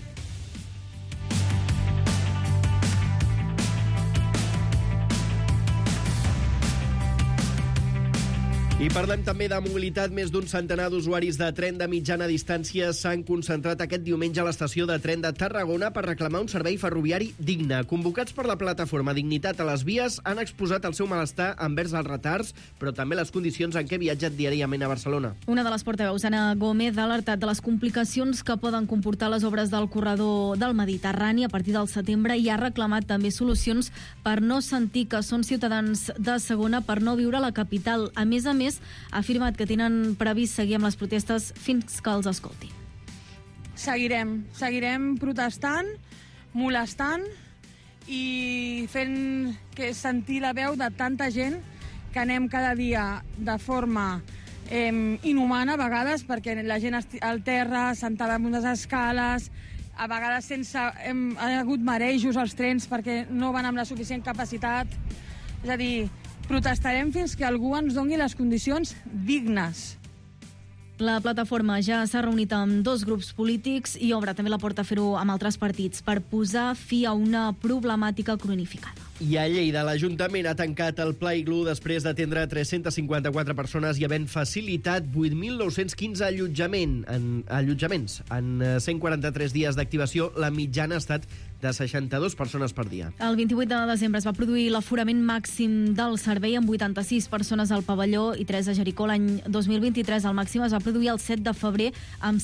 I parlem també de mobilitat. Més d'un centenar d'usuaris de tren de mitjana distància s'han concentrat aquest diumenge a l'estació de tren de Tarragona per reclamar un servei ferroviari digne. Convocats per la plataforma Dignitat a les Vies, han exposat el seu malestar envers els retards, però també les condicions en què viatgen diàriament a Barcelona. Una de les portaveus, Anna Gómez, ha alertat de les complicacions que poden comportar les obres del corredor del Mediterrani a partir del setembre i ha reclamat també solucions per no sentir que són ciutadans de segona per no viure a la capital. A més a més, ha afirmat que tenen previst seguir amb les protestes fins que els escoltin. Seguirem, seguirem protestant, molestant i fent que sentir la veu de tanta gent que anem cada dia de forma eh, inhumana a vegades, perquè la gent al terra, sentada en unes escales, a vegades sense, hem, ha hagut marejos als trens perquè no van amb la suficient capacitat. És a dir, protestarem fins que algú ens doni les condicions dignes. La plataforma ja s'ha reunit amb dos grups polítics i obre també la porta a fer-ho amb altres partits per posar fi a una problemàtica cronificada. I a Lleida, l'Ajuntament ha tancat el Pla Iglú després d'atendre tres-centes cinquanta-quatre persones i havent facilitat vuit mil nou-cents quinze allotjament, en, allotjaments. En cent quaranta-tres dies d'activació, la mitjana ha estat de seixanta-dues persones per dia. El vint-i-vuit de desembre es va produir l'aforament màxim del servei amb vuitanta-sis persones al pavelló i tres a Jericó. L'any dos mil vint-i-tres el màxim es va produir el set de febrer amb set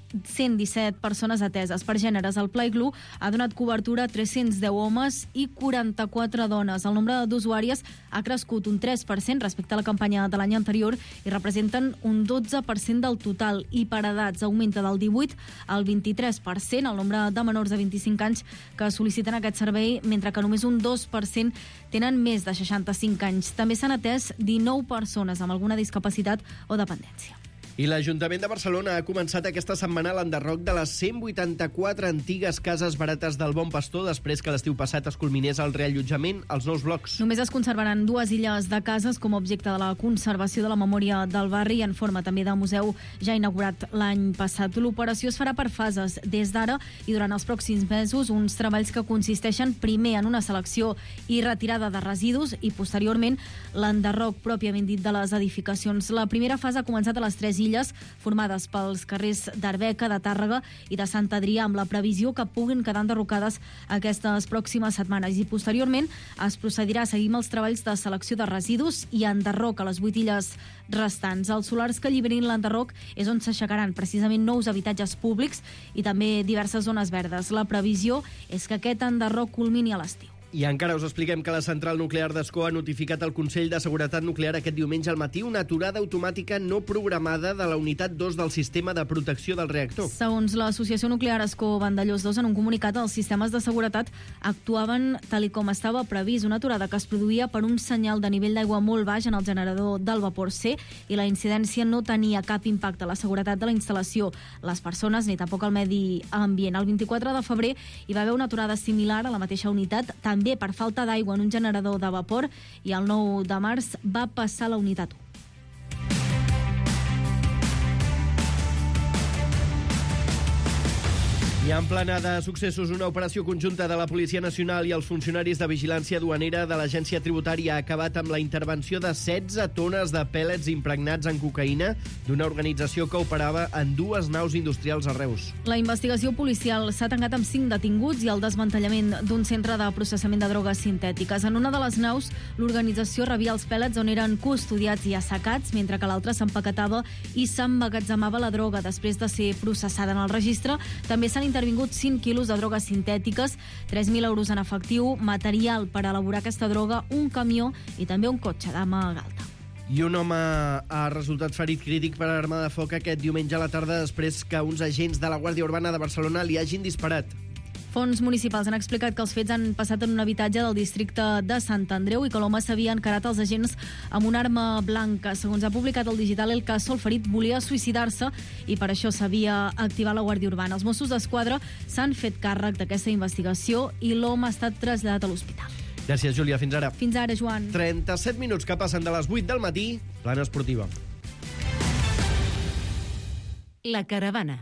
cent disset persones ateses. Per gèneres, el Pla Iglú ha donat cobertura a tres-cents deu homes i quaranta-quatre dones. El nombre d'usuàries ha crescut un tres per cent respecte a la campanya de l'any anterior i representen un dotze per cent del total. I per edats augmenta del divuit al vint-i-tres per cent el nombre de menors de vint-i-cinc anys que sol·liciten aquest servei, mentre que només un dos per cent tenen més de seixanta-cinc anys. També s'han atès dinou persones amb alguna discapacitat o dependència. I l'Ajuntament de Barcelona ha començat aquesta setmana l'enderroc de les cent vuitanta-quatre antigues cases barates del Bon Pastor després que l'estiu passat es culminés el reallotjament als nous blocs. Només es conservaran dues illes de cases com a objecte de la conservació de la memòria del barri en forma també de museu ja inaugurat l'any passat. L'operació es farà per fases des d'ara i durant els pròxims mesos uns treballs que consisteixen primer en una selecció i retirada de residus i posteriorment l'enderroc pròpiament dit de les edificacions. La primera fase ha començat a les tres illes illes formades pels carrers d'Arbeca, de Tàrrega i de Sant Adrià, amb la previsió que puguin quedar enderrocades aquestes pròximes setmanes. I posteriorment es procedirà a seguir amb els treballs de selecció de residus i enderroc a les vuit illes restants. Els solars que alliberin l'enderroc és on s'aixecaran precisament nous habitatges públics i també diverses zones verdes. La previsió és que aquest enderroc culmini a l'estiu. I encara us expliquem que la central nuclear d'Ascó ha notificat al Consell de Seguretat Nuclear aquest diumenge al matí una aturada automàtica no programada de la unitat dos del sistema de protecció del reactor. Segons l'Associació Nuclear Ascó Vandellós dos, en un comunicat, els sistemes de seguretat actuaven tal i com estava previst, una aturada que es produïa per un senyal de nivell d'aigua molt baix en el generador del vapor C i la incidència no tenia cap impacte a la seguretat de la instal·lació, les persones ni tampoc al medi ambient. El vint-i-quatre de febrer hi va haver una aturada similar a la mateixa unitat, també també per falta d'aigua en un generador de vapor i el nou de març va passar la unitat u. I en plana de successos, una operació conjunta de la Policia Nacional i els funcionaris de vigilància duanera de l'Agència Tributària ha acabat amb la intervenció de setze tones de pèl·lets impregnats en cocaïna d'una organització que operava en dues naus industrials a Reus. La investigació policial s'ha tancat amb cinc detinguts i el desmantellament d'un centre de processament de drogues sintètiques. En una de les naus, l'organització rebia els pèl·lets on eren custodiats i assecats, mentre que l'altra s'empaquetava i s'emmagatzemava la droga després de ser processada. En el registre també s'han intervingut cinc quilos de drogues sintètiques, tres mil euros en efectiu, material per elaborar aquesta droga, un camió i també un cotxe d'ama galta. I un home ha resultat ferit crític per arma de foc aquest diumenge a la tarda després que uns agents de la Guàrdia Urbana de Barcelona li hagin disparat. Fons municipals han explicat que els fets han passat en un habitatge del districte de Sant Andreu i que l'home s'havia encarat als agents amb una arma blanca. Segons ha publicat el digital El Caso, el ferit volia suïcidar-se i per això s'havia activat la Guàrdia Urbana. Els Mossos d'Esquadra s'han fet càrrec d'aquesta investigació i l'home ha estat traslladat a l'hospital. Gràcies, Júlia. Fins ara. Fins ara, Joan. trenta-set minuts que passen de les vuit del matí. Plana esportiva. La Caravana.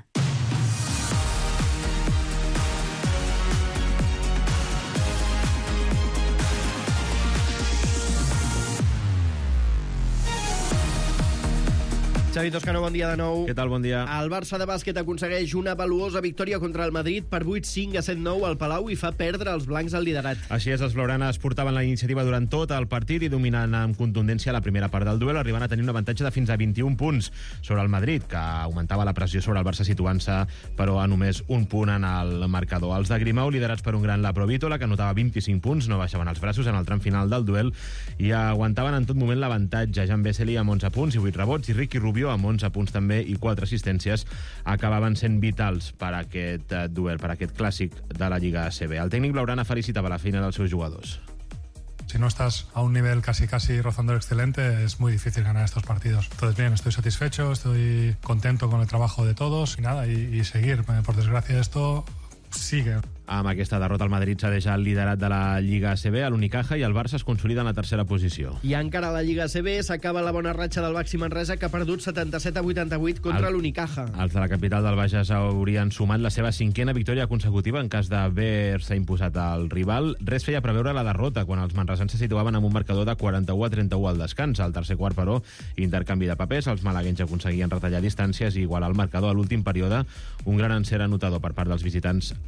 Xavi Toscano, bon dia de nou. Què tal, bon dia. El Barça de bàsquet aconsegueix una valuosa victòria contra el Madrid per vuit cinc a set nou al Palau i fa perdre els blancs el liderat. Així és, els blaugranes portaven la iniciativa durant tot el partit i dominant amb contundència la primera part del duel, arribant a tenir un avantatge de fins a vint-i-un punts sobre el Madrid, que augmentava la pressió sobre el Barça situant-se, però a només un punt en el marcador. Els de Grimau, liderats per un gran Laprovítola, que anotava vint-i-cinc punts, no baixaven els braços en el tram final del duel i aguantaven en tot moment l'avantatge. Jean Vesely amb onze punts i vuit rebots i Ricky Rubio amb onze punts també i quatre assistències acabaven sent vitals per a aquest duel, per a aquest clàssic de la Lliga A C B. El tècnic blaugrana felicitava la feina dels seus jugadors. Si no estás a un nivel casi casi rozando el excelente, es muy difícil ganar estos partidos. Entonces, bien, estoy satisfecho, estoy contento con el trabajo de todos y nada, y, y seguir. Por desgracia, esto sigue. Amb aquesta derrota, el Madrid s'ha deixat el liderat de la Lliga A C B a l'Unicaja i el Barça es consolida en la tercera posició. I encara a la Lliga A C B s'acaba la bona ratxa del Baxi Manresa, que ha perdut setanta-set a vuitanta-vuit contra l'Unicaja. Els de la capital del Bages haurien sumat la seva cinquena victòria consecutiva en cas d'haver-se imposat al rival. Res feia preveure la derrota quan els manresans se situaven amb un marcador de quaranta-u a trenta-u al descans. Al tercer quart, però, intercanvi de papers, els malaguenys aconseguien retallar distàncies i igualar el marcador a l'últim període. Un gran encert anotador per part dels visitants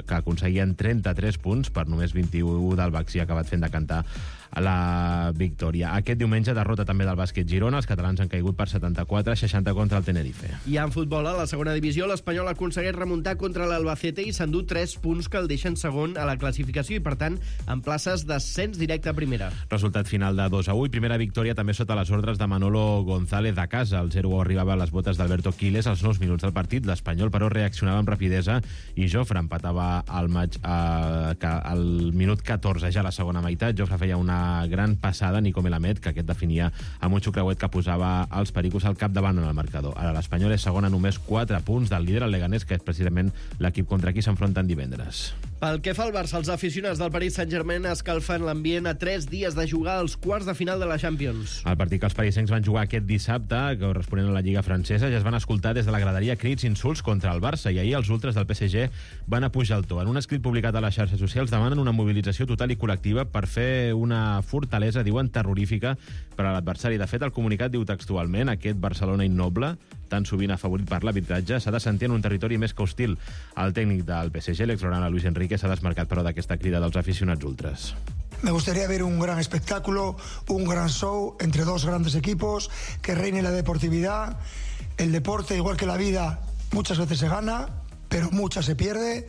que aconseguien trenta-tres punts per només vint-i-u del Baxi, ha acabat fent decantar a la victòria. Aquest diumenge, derrota també del bàsquet Girona. Els catalans han caigut per setanta-quatre a seixanta contra el Tenerife. I en futbol, a la segona divisió, l'Espanyol aconsegueix remuntar contra l'Albacete i s'endú tres punts que el deixen segon a la classificació i, per tant, en places d'ascens directe a primera. Resultat final de dos a u i primera victòria també sota les ordres de Manolo González a casa. El zero a u arribava a les botes d'Alberto Quiles als nous minuts del partit. L'Espanyol, però, reaccionava amb rapidesa i Jofre empatava al maig a, al minut catorze, ja a la segona meitat. Jofre feia una gran passada, Nico Melamed, que aquest definia amb un xucreuet que posava els pericos al capdavant en el marcador. Ara l'Espanyol és segon a només quatre punts del líder, el Leganés, que és precisament l'equip contra qui s'enfronten divendres. Pel que fa al Barça, els aficionats del Paris Saint-Germain escalfen l'ambient a tres dies de jugar als quarts de final de la Champions. El partit que els parisencs van jugar aquest dissabte, corresponent a la Lliga Francesa, ja es van escoltar des de la graderia crits i insults contra el Barça, i ahir els ultres del P S G van a pujar el to. En un escrit publicat a les xarxes socials demanen una mobilització total i col·lectiva per fer una fortalesa, diuen, terrorífica per a l'adversari. De fet, el comunicat diu textualment: aquest Barcelona innoble, tan sovint afavorit per l'arbitratge, s'ha de sentir en un territori més que hostil. El tècnic del P S G, l'ex-blaugrana Luis Enrique, s'ha desmarcat, però, d'aquesta crida dels aficionats ultras. Me gustaría ver un gran espectáculo, un gran show entre dos grandes equipos, que reine la deportividad. El deporte, igual que la vida, muchas veces se gana, pero muchas se pierde.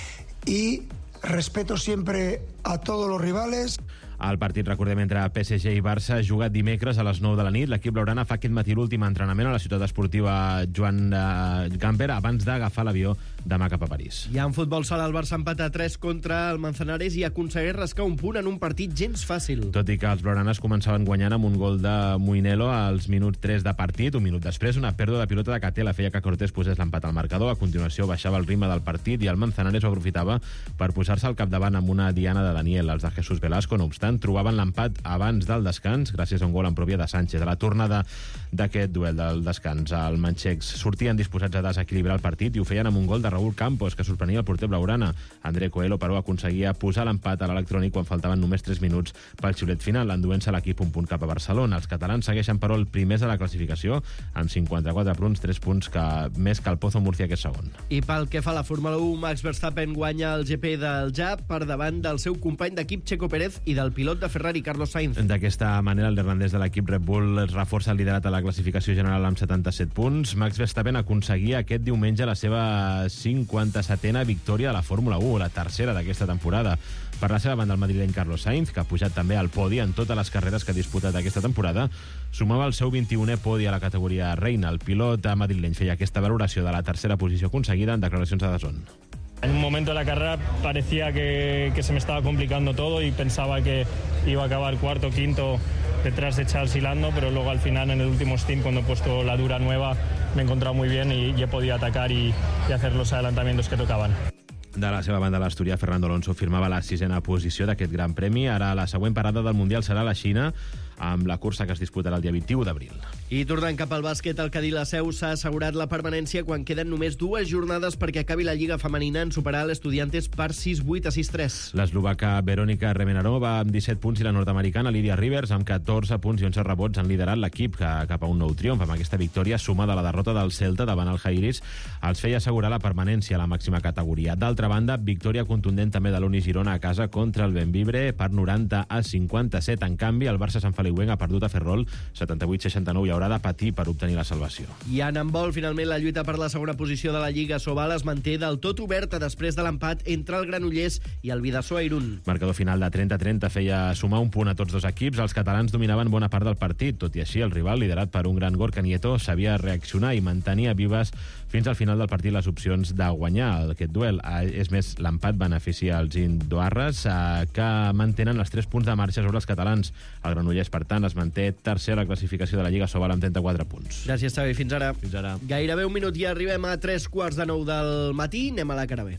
Y respeto siempre a todos los rivales. El partit, recordem, entre P S G i Barça ha jugat dimecres a les nou de la nit. L'equip blaugrana fa aquest matí l'últim entrenament a la ciutat esportiva Joan Gamper abans d'agafar l'avió demà cap a París. I en futbol sala, el Barça empata tres contra el Manzanares i aconsegueix rascar un punt en un partit gens fàcil. Tot i que els blaugranes començaven guanyant amb un gol de Muinelo als minuts tres de partit. Un minut després, una pèrdua de pilota de Catela feia que Cortés posés l'empat al marcador. A continuació baixava el ritme del partit i el Manzanares ho aprofitava per posar-se al capdavant amb una diana de Daniel. Els de Jesús Velasco, no obstant, trobaven l'empat abans del descans gràcies a un gol en pròpia de Sánchez. A la tornada d'aquest duel del descans, els manxecs sortien disposats a desequilibrar el partit i ho feien amb un gol de Raúl Campos, que sorprenia el porter blaugrana. André Coelho, però, aconseguia posar l'empat a l'electrònic quan faltaven només tres minuts pel xiulet final, enduent-se l'equip un punt cap a Barcelona. Els catalans segueixen, però, el primers de la classificació amb cinquanta-quatre punts, tres punts que, més que el Pozo Murcia, que és segon. I pel que fa a la Fórmula u, Max Verstappen guanya el G P del Jap per davant del seu company d'equip Checo Pérez i del pilot de Ferrari, Carlos Sainz. D'aquesta manera, el neerlandès de l'equip Red Bull es reforça el liderat a la classificació general amb setanta-set punts. Max Verstappen aconseguia aquest diumenge la seva cinquanta-setena victòria de la Fórmula u, la tercera d'aquesta temporada. Per la seva banda, el madrileny Carlos Sainz, que ha pujat també al podi en totes les carreres que ha disputat aquesta temporada, sumava el seu vint-i-unè podi a la categoria reina. El pilot madrileny feia aquesta valoració de la tercera posició aconseguida en declaracions a D A Z N. En un momento de la carrera parecía que, que se me estaba complicando todo y pensaba que iba a acabar cuarto, quinto detrás de Charles y Lando, pero luego al final en el último stint, cuando he puesto la dura nueva, me he encontrado muy bien y, y he podido atacar y, y hacer los adelantamientos que tocaban. De la seva banda, l'asturià Fernando Alonso firmava la sisena posició d'aquest Gran Premi. Ara la següent parada del Mundial serà la Xina, amb la cursa que es disputarà el dia vint-i-u d'abril. I tornant cap al bàsquet, el Cadí La Seu s'ha assegurat la permanència quan queden només dues jornades perquè acabi la Lliga Femenina en superar l'Estudiantes per sis vuit a sis tres. L'eslovaca Verónica Remenaró va amb disset punts i la nord-americana Lídia Rivers amb catorze punts i onze rebots han liderat l'equip cap a un nou triomf. Amb aquesta victòria, sumada a la derrota del Celta davant el Jairis, els feia assegurar la permanència a la màxima categoria. D'altra banda, victòria contundent també de l'Uni Girona a casa contra el Benvibre per noranta a cinquanta-set. En canvi, el Barça Sant Feliuenc ha perdut a Ferrol setanta-vuit seixanta-nou i haurà de patir per obtenir la salvació. I en handbol, finalment, la lluita per la segona posició de la Lliga Sobal es manté del tot oberta després de l'empat entre el Granollers i el Bidasoa Irún. Marcador final de trenta a trenta feia sumar un punt a tots dos equips. Els catalans dominaven bona part del partit. Tot i així, el rival, liderat per un gran Gorka Nieto, sabia reaccionar i mantenia vives fins al final del partit les opcions de guanyar aquest duel. És més, l'empat beneficia els indoarres, que mantenen els tres punts de marxa sobre els catalans. El Granollers, per tant, es manté tercer a la classificació de la Lliga Sobal amb trenta-quatre punts. Gràcies, Xavi. Fins ara. Fins ara. Gairebé un minut i arribem a tres quarts de nou del matí. Anem a la cara B.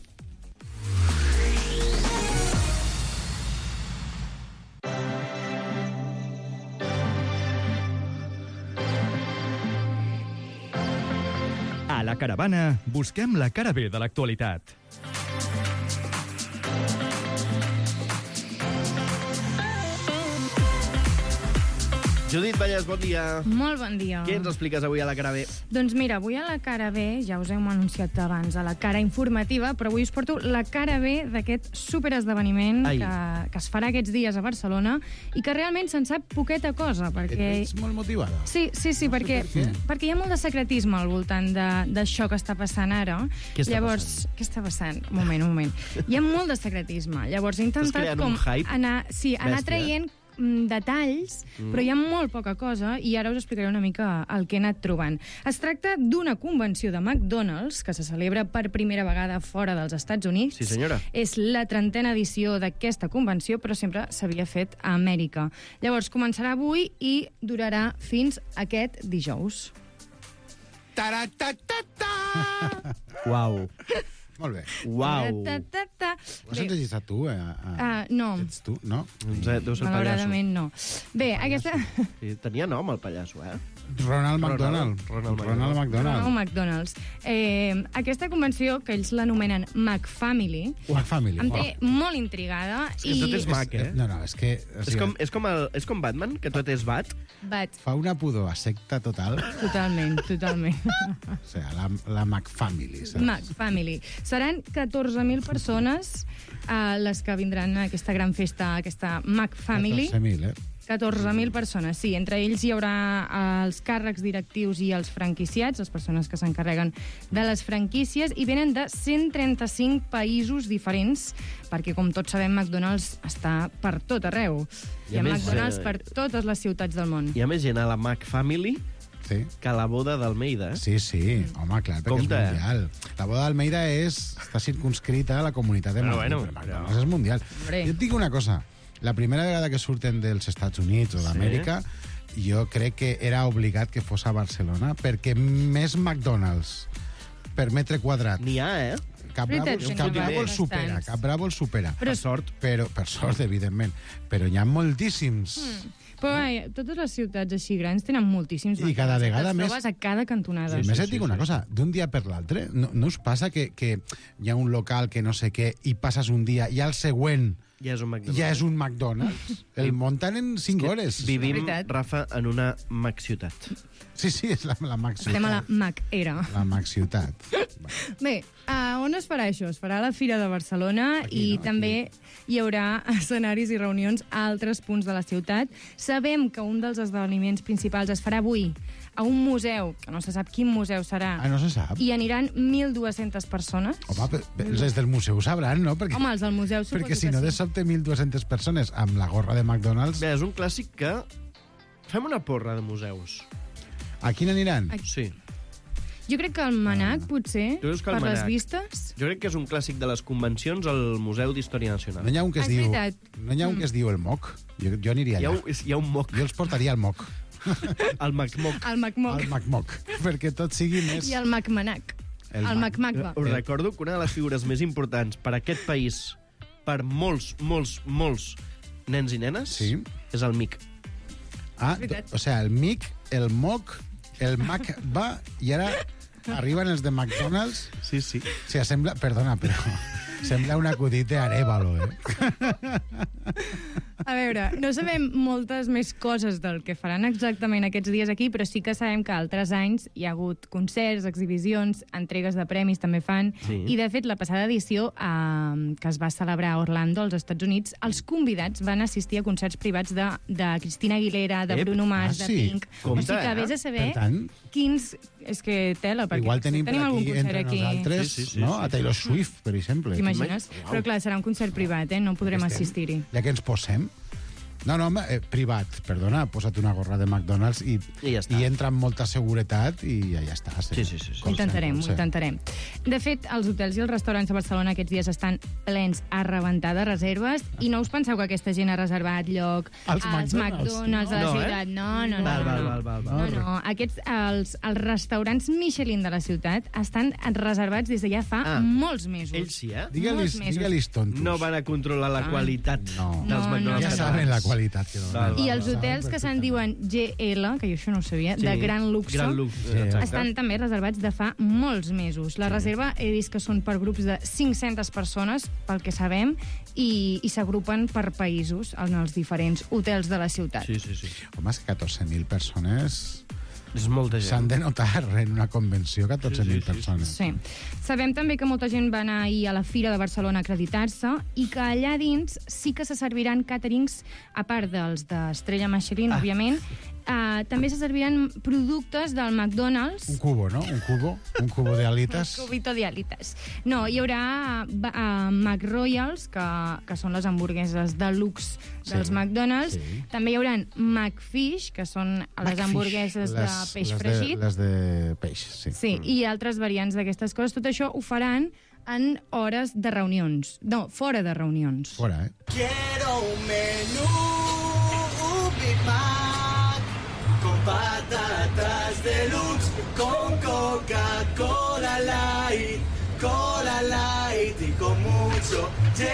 A la caravana busquem la cara B de l'actualitat. Judit Vallès, bon dia. Molt bon dia. Què ens expliques avui a la cara B? Doncs mira, avui a la cara B, ja us hem anunciat abans, a la cara informativa, però avui us porto la cara B d'aquest superesdeveniment que, que es farà aquests dies a Barcelona i que realment se'n sap poqueta cosa, perquè... Ets molt motivada. Sí, sí, sí, No sé perquè, per què. perquè hi ha molt de secretisme al voltant de- d'això que està passant ara. Què està Llavors, què està passant? Un moment, un moment. Hi ha molt de secretisme. Llavors he Estàs intentat creant com un hype anar, sí, anar bèstia. traient mm, detalls, Mm. però hi ha molt poca cosa i ara us explicaré una mica el que he anat trobant. Es tracta d'una convenció de McDonald's que se celebra per primera vegada fora dels Estats Units. Sí, senyora. És la trentena edició d'aquesta convenció, però sempre s'havia fet a Amèrica. Llavors, començarà avui i durarà fins aquest dijous. Uau. Molt bé. Uau. Ta, ta, ta. Ho has Bé, enregistrat tu? Eh? Ah, ah, no, Ets tu, no? Doncs, eh, deu ser el pallasso. malauradament no. Bé, aquesta... Sí, tenia nom, el pallasso, eh? Ronald McDonald. Ronald Ronald McDonald. No, McDonald's. Eh, aquesta convenció, que ells l'anomenen McFamily, McFamily. em té molt intrigada. És que tot és Mac, eh? No, no, és que... O És sigui, com, és, com el, és com Batman, que tot és Bat. But, fa una pudor a secta total. totalment, totalment. O sigui, la, la McFamily, saps? McFamily. Seran catorze mil persones eh, les que vindran a aquesta gran festa, aquesta McFamily. catorze mil, eh? catorze mil persones, sí. Entre ells hi haurà eh, els càrrecs directius i els franquiciats, les persones que s'encarreguen de les franquícies, i venen de cent trenta-cinc països diferents, perquè, com tots sabem, McDonald's està per tot arreu. I Hi a ha més, McDonald's eh, per totes les ciutats del món. Hi ha més gent a la McFamily sí. que a la boda d'Almeida, eh? Sí, sí, home, clar, perquè Compte, eh? és mundial. La boda d'Almeida és, està circunscrita a la comunitat de Bueno, Madrid, bueno, però McDonald's és mundial. Hombre. Jo et dic una cosa, la primera vegada que surten dels Estats Units o d'Amèrica, jo crec que era obligat que fos a Barcelona, perquè més McDonald's per metre quadrat. N'hi ha, eh? Cap Veritat Bravo, que Cap n'hi ha Bravo el bastants. supera, Cap Bravo el supera. Però- Per sort. Però, per sort, evidentment. Però n'hi ha moltíssims. Mm. Però eh, totes les ciutats així grans tenen moltíssims I cada McDonald's. vegada Els més- trobes a cada cantonada. Sí, més et dic una cosa, d'un dia per l'altre, no, no us passa que, que hi ha un local que no sé què i passes un dia i al següent Ja és un McDonald's. ja és un McDonald's? El munten en cinc hores. Vivim, Veritat. Rafa, en una Mac ciutat. Sí, sí, és la, la Mac Estem a la ciutat. Mac Era. La Mac ciutat. Bé, uh, on es farà això? Es farà a la Fira de Barcelona Aquí, i no? també hi haurà escenaris i reunions a altres punts de la ciutat. Sabem que un dels esdeveniments principals es farà avui a un museu, que no se sap quin museu serà, Ah, no se sap? i aniran mil dues-centes persones. Home, però, però els des del museu sabran, no? Perquè, Home, els del museu suposo perquè si que no, sí. de sobte mil dues-centes persones amb la gorra de McDonald's, Bé, és un clàssic que... Fem una porra de museus. a quin aniran? Aquí. Sí. Jo crec que el Manac, potser, Tu dius que el per les Manac. vistes... Jo crec que és un clàssic de les convencions al Museu d'Història Nacional. No n'hi ha un que es Ah, és diu... veritat. No n'hi ha un que es diu el Moc? Jo, jo aniria Hi ha, allà. un, hi ha un moc, Jo els portaria al Moc. el MacMoc. El MacMoc Al MacMoc. Perquè tot sigui més... i el MacManac. El El, Mac- MacMacba. Us recordo que una de les figures més importants per a aquest país, per molts, molts, molts nens i nenes, Sí. és el Mic. Ah, veritat. o sea, el Mic, el Moc, el Mac va i ara arriben els de McDonald's. Sí, sí. O sigui, sembla... Perdona, però... Sembla un acudit de Arevalo, eh? A veure, no sabem moltes més coses del que faran exactament aquests dies aquí, però sí que sabem que altres anys hi ha hagut concerts, exhibicions, entregues de premis també fan, Sí. i de fet la passada edició eh, que es va celebrar a Orlando, als Estats Units, els convidats van assistir a concerts privats de, de Cristina Aguilera, de Ep, Bruno Mars, ah, de sí? Pink. Compte, Així que eh? vés a saber Per tant, quins... És que tela, perquè igual tenim, per algun aquí, concert entre aquí. nosaltres, Sí, sí, sí, no? sí. A Taylor Swift, per exemple. T'imagines? Uau. Però clar, serà un concert privat, eh? No podrem Estem- assistir-hi. Ja que ens posem... No, no, home, eh, privat, perdona, posa't una gorra de McDonald's i, I ja està. i entra amb molta seguretat i ja, ja està. Sí, sí, sí, sí. Ho intentarem, ho intentarem. De fet, els hotels i els restaurants de Barcelona aquests dies estan plens a rebentar de reserves i no us penseu que aquesta gent ha reservat lloc Als als McDonald's. McDonald's de la No, eh? ciutat. No, no, no. Val, no, val, no. val, val, No, val. no. Aquests, els, els restaurants Michelin de la ciutat estan reservats des de ja fa Ah. molts mesos. Ells sí, eh? Digue-li Molts mesos. digue tontos. No van a controlar la Ah. qualitat No. dels No, no, McDonald's. Ja no, saben la Són qualitat que dona. I els hotels que se'n diuen G L, que jo això no ho sabia, Sí, de gran luxe, gran luxe, Sí. exacte. estan també reservats de fa molts mesos. La reserva he vist que són per grups de cinc-centes persones, pel que sabem, i, i s'agrupen per països en els diferents hotels de la ciutat. Sí, sí, sí. Home, és que catorze mil persones... És molta gent. S'han de notar en una convenció catorze mil Sí, sí, sí, sí. persones. Sí. Sabem també que molta gent va anar ahir a la Fira de Barcelona a acreditar-se i que allà dins sí que se serviran càterings, a part dels d'Estrella Michelin, ah. òbviament, uh, també se serviran productes del McDonald's. Un cubo, no? Un cubo, un cubo de alitas. Un cubito de alitas. No, hi haurà uh, McRoyals, que, que són les hamburgueses de luxe dels Sí, McDonald's. sí. També hi haurà McFish, que són les McFish, hamburgueses de les- peix les fregit. De, les de peix, sí. Sí, i altres variants d'aquestes coses. Tot això ho faran en hores de reunions. No, fora de reunions. Fora, eh? Quiero un menú, un Big Mac, con patatas deluxe, con Coca-Cola Light, Cola Light y con mucho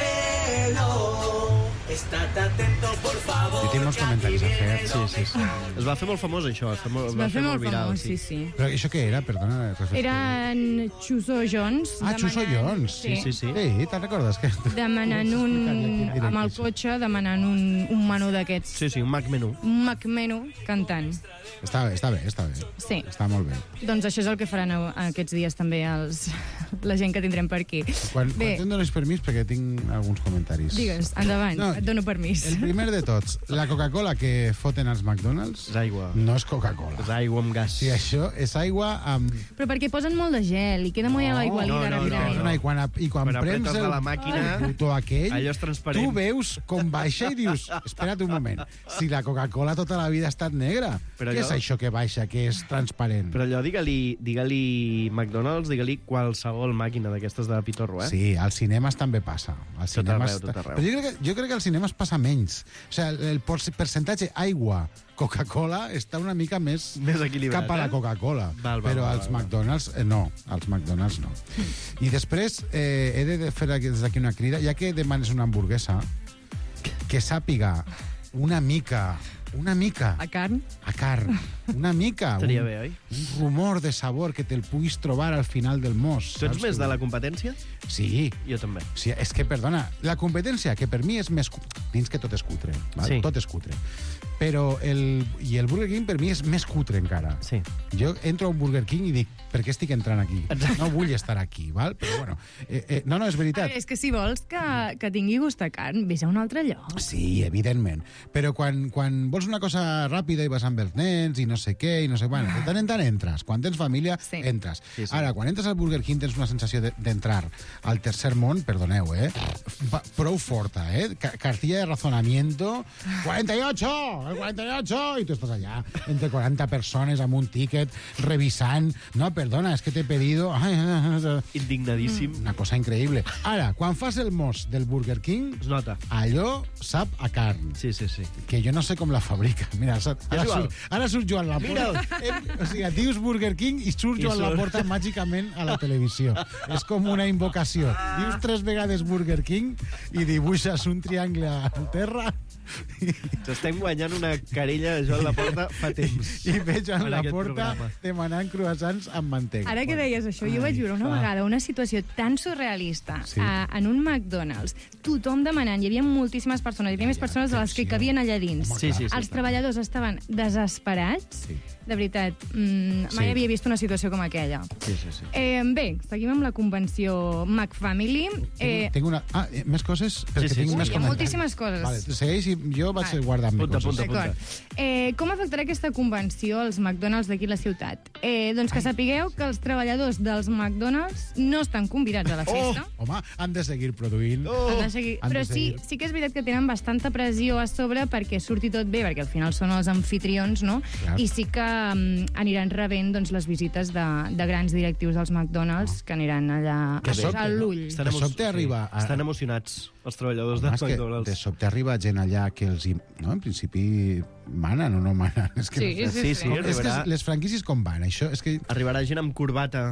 hielo. Estate atento, por favor. Jo tinc molts comentaris a fer. Sí, sí, sí. Es va fer molt famós, això. Es, fa molt, Es va fer molt viral, famós, sí, sí. Però això què era? Perdona. refresca. Eren Chuso Jones. Ah, Chuso Jones. Sí, sí, sí. Sí, te'n recordes? Que... Demanant un... directe, amb el cotxe, demanant un, un menú d'aquests. Sí, sí, un Mac menú. Un McMenú cantant. Està bé, està bé, està bé. Sí. Està molt bé. Doncs això és el que faran a- aquests dies també els, la gent que tindrem per aquí. Quan, Bé, quan te'n dones permís, perquè tinc alguns comentaris. digues, endavant, No, et dono permís. El primer de tots, la Coca-Cola que foten als McDonald's És aigua. no és Coca-Cola. És aigua amb gas. Sí, això és aigua amb... Però perquè posen molt de gel i queda molt a l'aigualida no, no, ràpidament. Perdona, i quan, i quan, Quan prems apretes el, de la màquina, el botó aquell, allò és transparent. tu veus com baixa i dius, espera't un moment, si la Coca-Cola tota la vida ha estat negra, Però què allò- és això que baixa, que és transparent? Però allò, digue-li digue McDonald's, digue-li qualsevol màquina d'aquestes de pitorro, eh? Sí, als cinemes també passa. Als Tot cinemes arreu, tot arreu. Però jo crec, que, jo crec que als cinemes passa menys. O sigui, el por- percentatge aigua, Coca-Cola està una mica més, Més equilibrat, cap a la eh? Coca-Cola. Val, val, però val, als val, val. McDonald's, eh, no. Als McDonald's no. I després eh, he de fer aquí- des d'aquí una crida, ja que demanes una hamburguesa, que sàpiga una mica, una mica, A carn? a carn, una mica, Estaria un, bé, oi? un rumor de sabor que te'l puguis trobar al final del mos. Tu ets saps? més de la competència? Sí. Jo també. Sí, és que, perdona, la competència, que per mi és més... cu- Dins que tot és cutre, val? Sí. Tot és cutre. Però el... I el Burger King per mi és més cutre encara. Sí. Jo entro a un Burger King i dic, per què estic entrant aquí? No vull estar aquí, val? Però bueno, eh, eh, no, no, és A veritat. veure, és que si vols que, que tingui gust a carn, vés a un altre lloc. Sí, evidentment. Però quan, quan vols una cosa ràpida i vas amb els nens i no sé què, i no sé... Bueno, de tant en tant entres. Quan tens família, sí. entres. Sí, sí. Ara, quan entres al Burger King tens una sensació de- d'entrar al tercer món, perdoneu, eh? Pa- prou forta, eh? Ca- Cartilla de razonamiento, cuarenta y ocho, el cuarenta y ocho, i tu estàs allà, entre quaranta persones amb un tíquet, revisant... No, perdona, és que t'he pedido... Ai, ai, ai, Indignadíssim. una cosa increïble. Ara, quan fas el mos del Burger King, Es nota. allò sap a carn. Sí, sí, sí. Que jo no sé com la fabrica. Mira, ara, És igual. surt, ara surt Joan Laporta. Eh, o sigui, dius Burger King i surt I Joan surt. Laporta màgicament a la televisió. És com una invocació. Dius tres vegades Burger King i dibuixes un triangle al terra T'estem guanyant una querella de Joan Laporta fa temps. i veig Joan En aquest Laporta programa. demanant croissants amb mantega. Ara que deies això, jo vaig veure una ah. vegada una situació tan surrealista Sí. a, en un McDonald's, tothom demanant, hi havia moltíssimes persones, hi havia més persones de les que cabien allà dins. Home, Sí, sí, sí, Els clar. treballadors estaven desesperats. Sí. De veritat, mm, mai Sí. havia vist una situació com aquella. Sí, sí, sí. Eh, bé, seguim amb la convenció McFamily. Eh, Tinc una... Ah, eh, més coses? Perquè sí, tinc sí. més Hi ha comentaris. moltíssimes coses. Vale, segueix i jo vaig Vale. guardant Punta, coses. punta, punta. D'acord. Eh, com afectarà aquesta convenció als McDonald's d'aquí a la ciutat? Eh, doncs que sapigueu que els treballadors dels McDonald's no estan convidats a la Oh, festa. home, han de seguir produint. Han de seguir. Han de Però sí, seguir. sí que és veritat que tenen bastanta pressió a sobre perquè surti tot bé, perquè al final són els anfitrions, no? Clar. I sí que um, aniran rebent doncs, les visites de, de grans directius dels McDonald's que aniran allà Que a sobte, posar no? l'ull. Estan, De emo- sobte arriba a- Estan emocionats, els treballadors Home, de és que McDonald's. de sobte arriba gent allà que els... hi- No, en principi manen o no manen. És que Sí, no sé. sí, Sí, sí, Com- és que arribarà, les franquícies com van? Això és que... arribarà gent amb corbata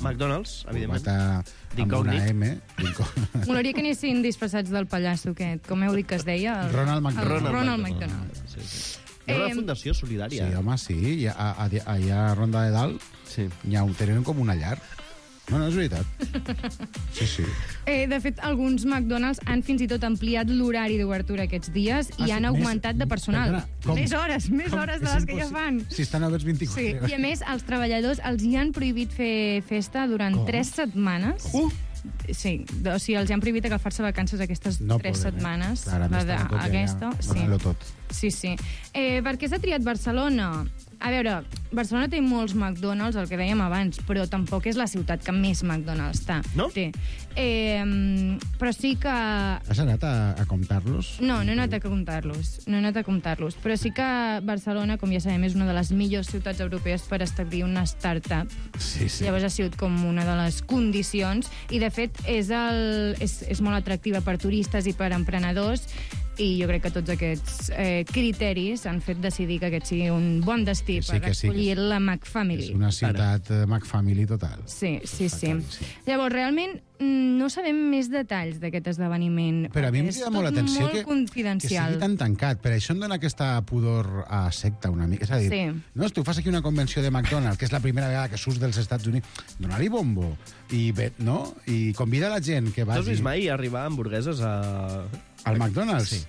McDonald's, evidentment. Corbata amb una M. Molaria que anessin disfressats del pallasso aquest. Com heu dit que es deia? El... Ronald McDonald. El Ronald McDonald. Sí, sí. Hi ha una fundació solidària. Sí, home, sí. Hi ha, a, a, allà a Ronda de Dalt sí. hi ha un tenen com una llar. No, no, és veritat. Sí, sí. Eh, de fet, alguns McDonald's han fins i tot ampliat l'horari d'obertura aquests dies i Ah, han sí, augmentat més- de personal. perdona, com? Més hores, més Com? hores de És les que ja impossi- fan. Si estan oberts vint-i-quatre Sí, hores. i a més, als treballadors els hi han prohibit fer festa durant Com? tres setmanes. Uh! Sí, o sigui, els hi han prohibit agafar-se vacances aquestes No tres podem, eh? setmanes. Clar, a més, La de, estan tot ja, aquesta, ja, sí. donant-lo tot. Sí, sí. Eh, per què s'ha triat Barcelona? A veure, Barcelona té molts McDonald's, el que dèiem abans, però tampoc és la ciutat que més McDonald's està. No? Té. Eh, però sí que... Has anat a, a comptar-los? No, no he anat a comptar-los. No he anat a comptar-los. Però sí que Barcelona, com ja sabem, és una de les millors ciutats europees per establir una start-up. Sí, sí. Llavors ha sigut com una de les condicions i, de fet, és, el, és, és molt atractiva per turistes i per emprenedors i jo crec que tots aquests eh, criteris han fet decidir que aquest sigui un bon destí Que sí, per que sí, acollir que la McFamily. És una ciutat eh, McFamily total. Sí, sí, sí. Llavors, realment, mm, no sabem més detalls d'aquest esdeveniment. Però a mi em És crida tot molt l'atenció molt que, que confidencial. sigui tan tancat. Per això em dona aquesta pudor a secta una mica. És a dir, Sí. no, tu fas aquí una convenció de McDonald's, que és la primera vegada que surts dels Estats Units, dona-li bombo. I, bé, no? I convida la gent que Tu has vagi... vist mai arribar hamburgueses a... Al McDonald's? Sí.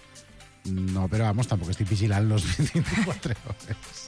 No, però vamos, tampoc estic vigilant los vint-i-quatre hores.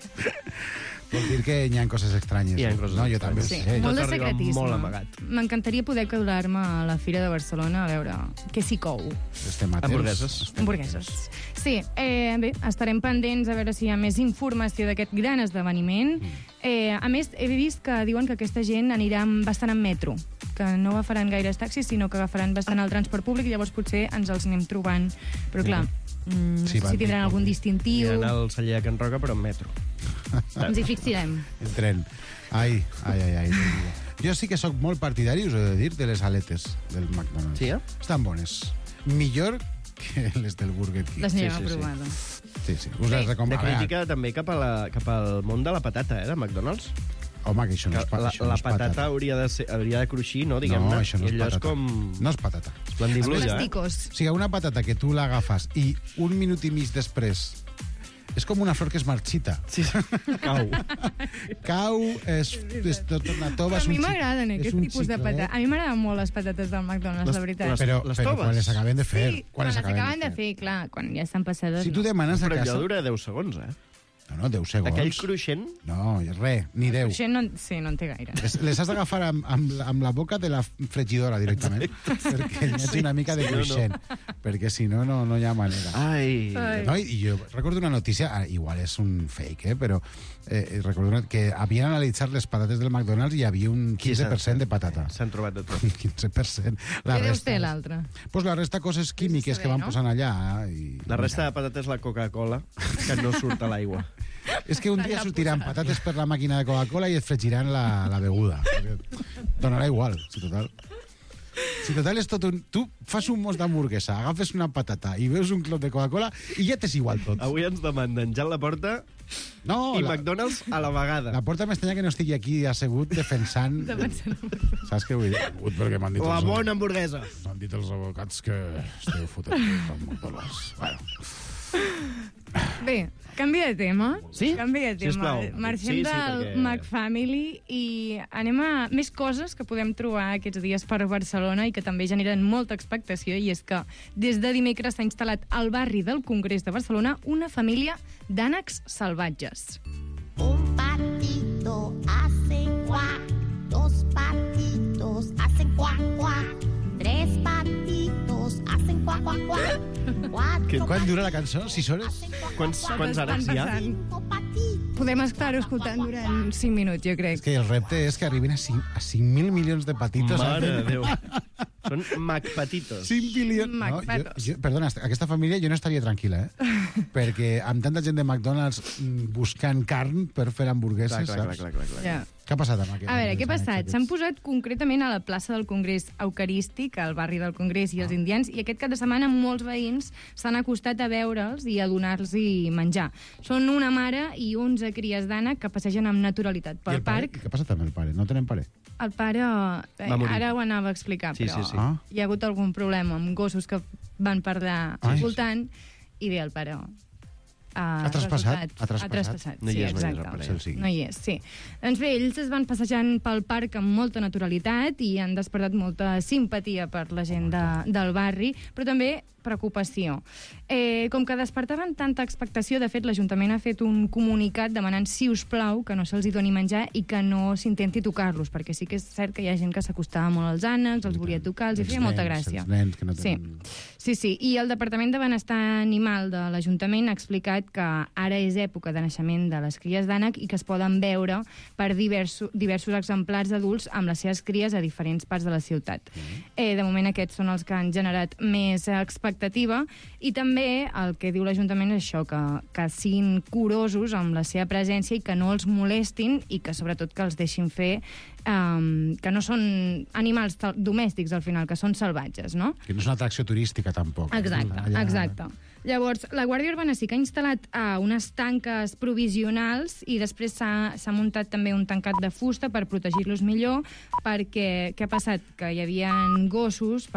Vol dir que hi ha coses estranyes. Hi ha coses no, jo estranyes. també ho Sí, sé. molt de Tot arriba secretisme. molt amagat. M'encantaria poder colar-me a la Fira de Barcelona a veure què s'hi cou. Estem atents. Hamburgueses. Hamburgueses. Sí, eh, bé, estarem pendents a veure si hi ha més informació d'aquest gran esdeveniment. Eh, a més, he vist que diuen que aquesta gent anirà amb- bastant en metro, que no agafaran gaires taxis, sinó que agafaran bastant el transport públic, i llavors potser ens els anem trobant. Però clar, mm, no Sí, sé van si tindran dir- algun distintiu. Aniran al celler de Can Roca, però en metro. Ens hi fixarem. El tren. Ai, ai, ai, ai. Jo sí que sóc molt partidari, us he de dir, de les aletes del McDonald's. Sí, eh? Estan bones. Millor que les del Burger King. Les anirem Sí, sí, a sí. provar, doncs. Sí, sí. Us les De recomano. crítica també cap, a la, cap al món de la patata, eh, de McDonald's. Home, que això no és, pa la, això no la és patata, patata. hauria de, ser, hauria de cruixir, no? Diguem-ne. No, això no I és allò patata. és com... No és patata. Esplendiblulla, eh? Plasticos. O sigui, una patata que tu l'agafes i un minut i mig després és com una flor que es marxita. Sí, cau. Cau, es, es torna tova... Però és a mi un xic- m'agraden és aquest un tipus de xiclet. patata. A mi m'agraden molt les patates del McDonald's, Les- la veritat. les- Però, les però toves? quan les acaben de fer. Sí, quan les acaben de fer, clar, quan ja estan passades. Si tu no. demanes a Però allò casa... dura deu segons, eh? No, no, deu segons. Aquell cruixent... No, res, ni deu. Això no, sí, no en té gaire. Les, les has d'agafar amb, amb, la- amb la boca de la fregidora directament, perquè hi hagi una mica de Sí, no, no. cruixent, perquè si no, no, no hi ha manera. Ai. Ai. No, I jo recordo una notícia, ah, igual és un fake, eh, però eh, recordo una, que havien analitzat les patates del McDonald's i hi havia un quinze per cent de patata. S'han trobat de tot. Un quinze per cent. La Què deu resta, ser l'altre? pues la resta coses químiques que van no? posant allà. I, La resta de patata és la Coca-Cola, que no surt a l'aigua. És que un dia sortiran patates per la màquina de Coca-Cola i et fregiran la, la beguda. Donarà igual, si total. Si total és tot un... Tu fas un mos d'hamburguesa, agafes una patata i veus un clot de Coca-Cola i ja t'és igual tot. Avui ens demanden Jan Laporta No, i la, McDonald's a la vegada. la porta m'estranya que no estigui aquí assegut defensant... Saps què vull dir? Assegut perquè m'han dit La els, bona hamburguesa. m'han dit els advocats que esteu fotent amb McDonald's. Bueno. Bé, canvia de tema. Sí? Canvia de tema. Sisplau. Marxem Sí, sí, del perquè- McFamily i anem a més coses que podem trobar aquests dies per Barcelona i que també generen molta expectació, i és que des de dimecres s'ha instal·lat al barri del Congrés de Barcelona una família d'ànecs salvatges. Un patito hace cuac, dos patitos hacen cuac, cuac, tres patitos hacen cuac, cuac, cuac, Que, cuatro quan dura la cançó? Sis hores? Quants, quants ànecs hi ha? Podem estar-ho escoltant durant cinc minuts, jo crec. És que el repte és que arribin a cinc a cinc mil milions de patitos. Mare eh? de Déu. Són McPatitos. cinc milions... No, jo, McPatos. jo, perdona, aquesta família jo no estaria tranquil·la, eh? Perquè amb tanta gent de McDonald's mm, buscant carn per fer hamburgueses, Clar, clar, saps? clar, clar, clar, clar. Ja. Què ha passat amb aquest? A veure, què ha passat? S'han posat concretament a la plaça del Congrés Eucarístic, al barri del Congrés i els indians, i aquest cap de setmana molts veïns s'han acostat a veure'ls i a donar-los menjar. Són una mare i onze cries d'ànec que passegen amb naturalitat pel parc. Què ha passat amb el pare? No tenen pare? El pare... Eh, ara ho anava a explicar, Sí, però sí, sí. Ah. hi ha hagut algun problema amb gossos que van per allà Ai. voltant, i bé, el pare... Ha traspassat? Ha traspassat, Ha traspassat. No hi sí, és, no hi és, exacte. el pare. Sí, sí. No hi és, sí. Doncs bé, ells es van passejant pel parc amb molta naturalitat i han despertat molta simpatia per la gent de, del barri, però també preocupació. Eh, com que despertaven tanta expectació, de fet, l'Ajuntament ha fet un comunicat demanant, si us plau, que no se'ls hi doni menjar i que no s'intenti tocar-los, perquè sí que és cert que hi ha gent que s'acostava molt als ànecs, els volia tocar, els hi feia molta gràcia. Els nens que no tenen... Sí, sí, i el Departament de Benestar Animal de l'Ajuntament ha explicat que ara és època de naixement de les cries d'ànec i que es poden veure per diversos, diversos exemplars adults amb les seves cries a diferents parts de la ciutat. Eh, de moment aquests són els que han generat més expectativa, i també el que diu l'Ajuntament és això, que, que siguin curosos amb la seva presència i que no els molestin i que sobretot que els deixin fer, um, que no són animals domèstics al final, que són salvatges, no? Que no és una atracció turística, tampoc. Exacte, Allà... exacte. Llavors, la Guàrdia Urbana sí que ha instal·lat uh, unes tanques provisionals i després s'ha muntat també un tancat de fusta per protegir-los millor, perquè què ha passat? Que hi havia gossos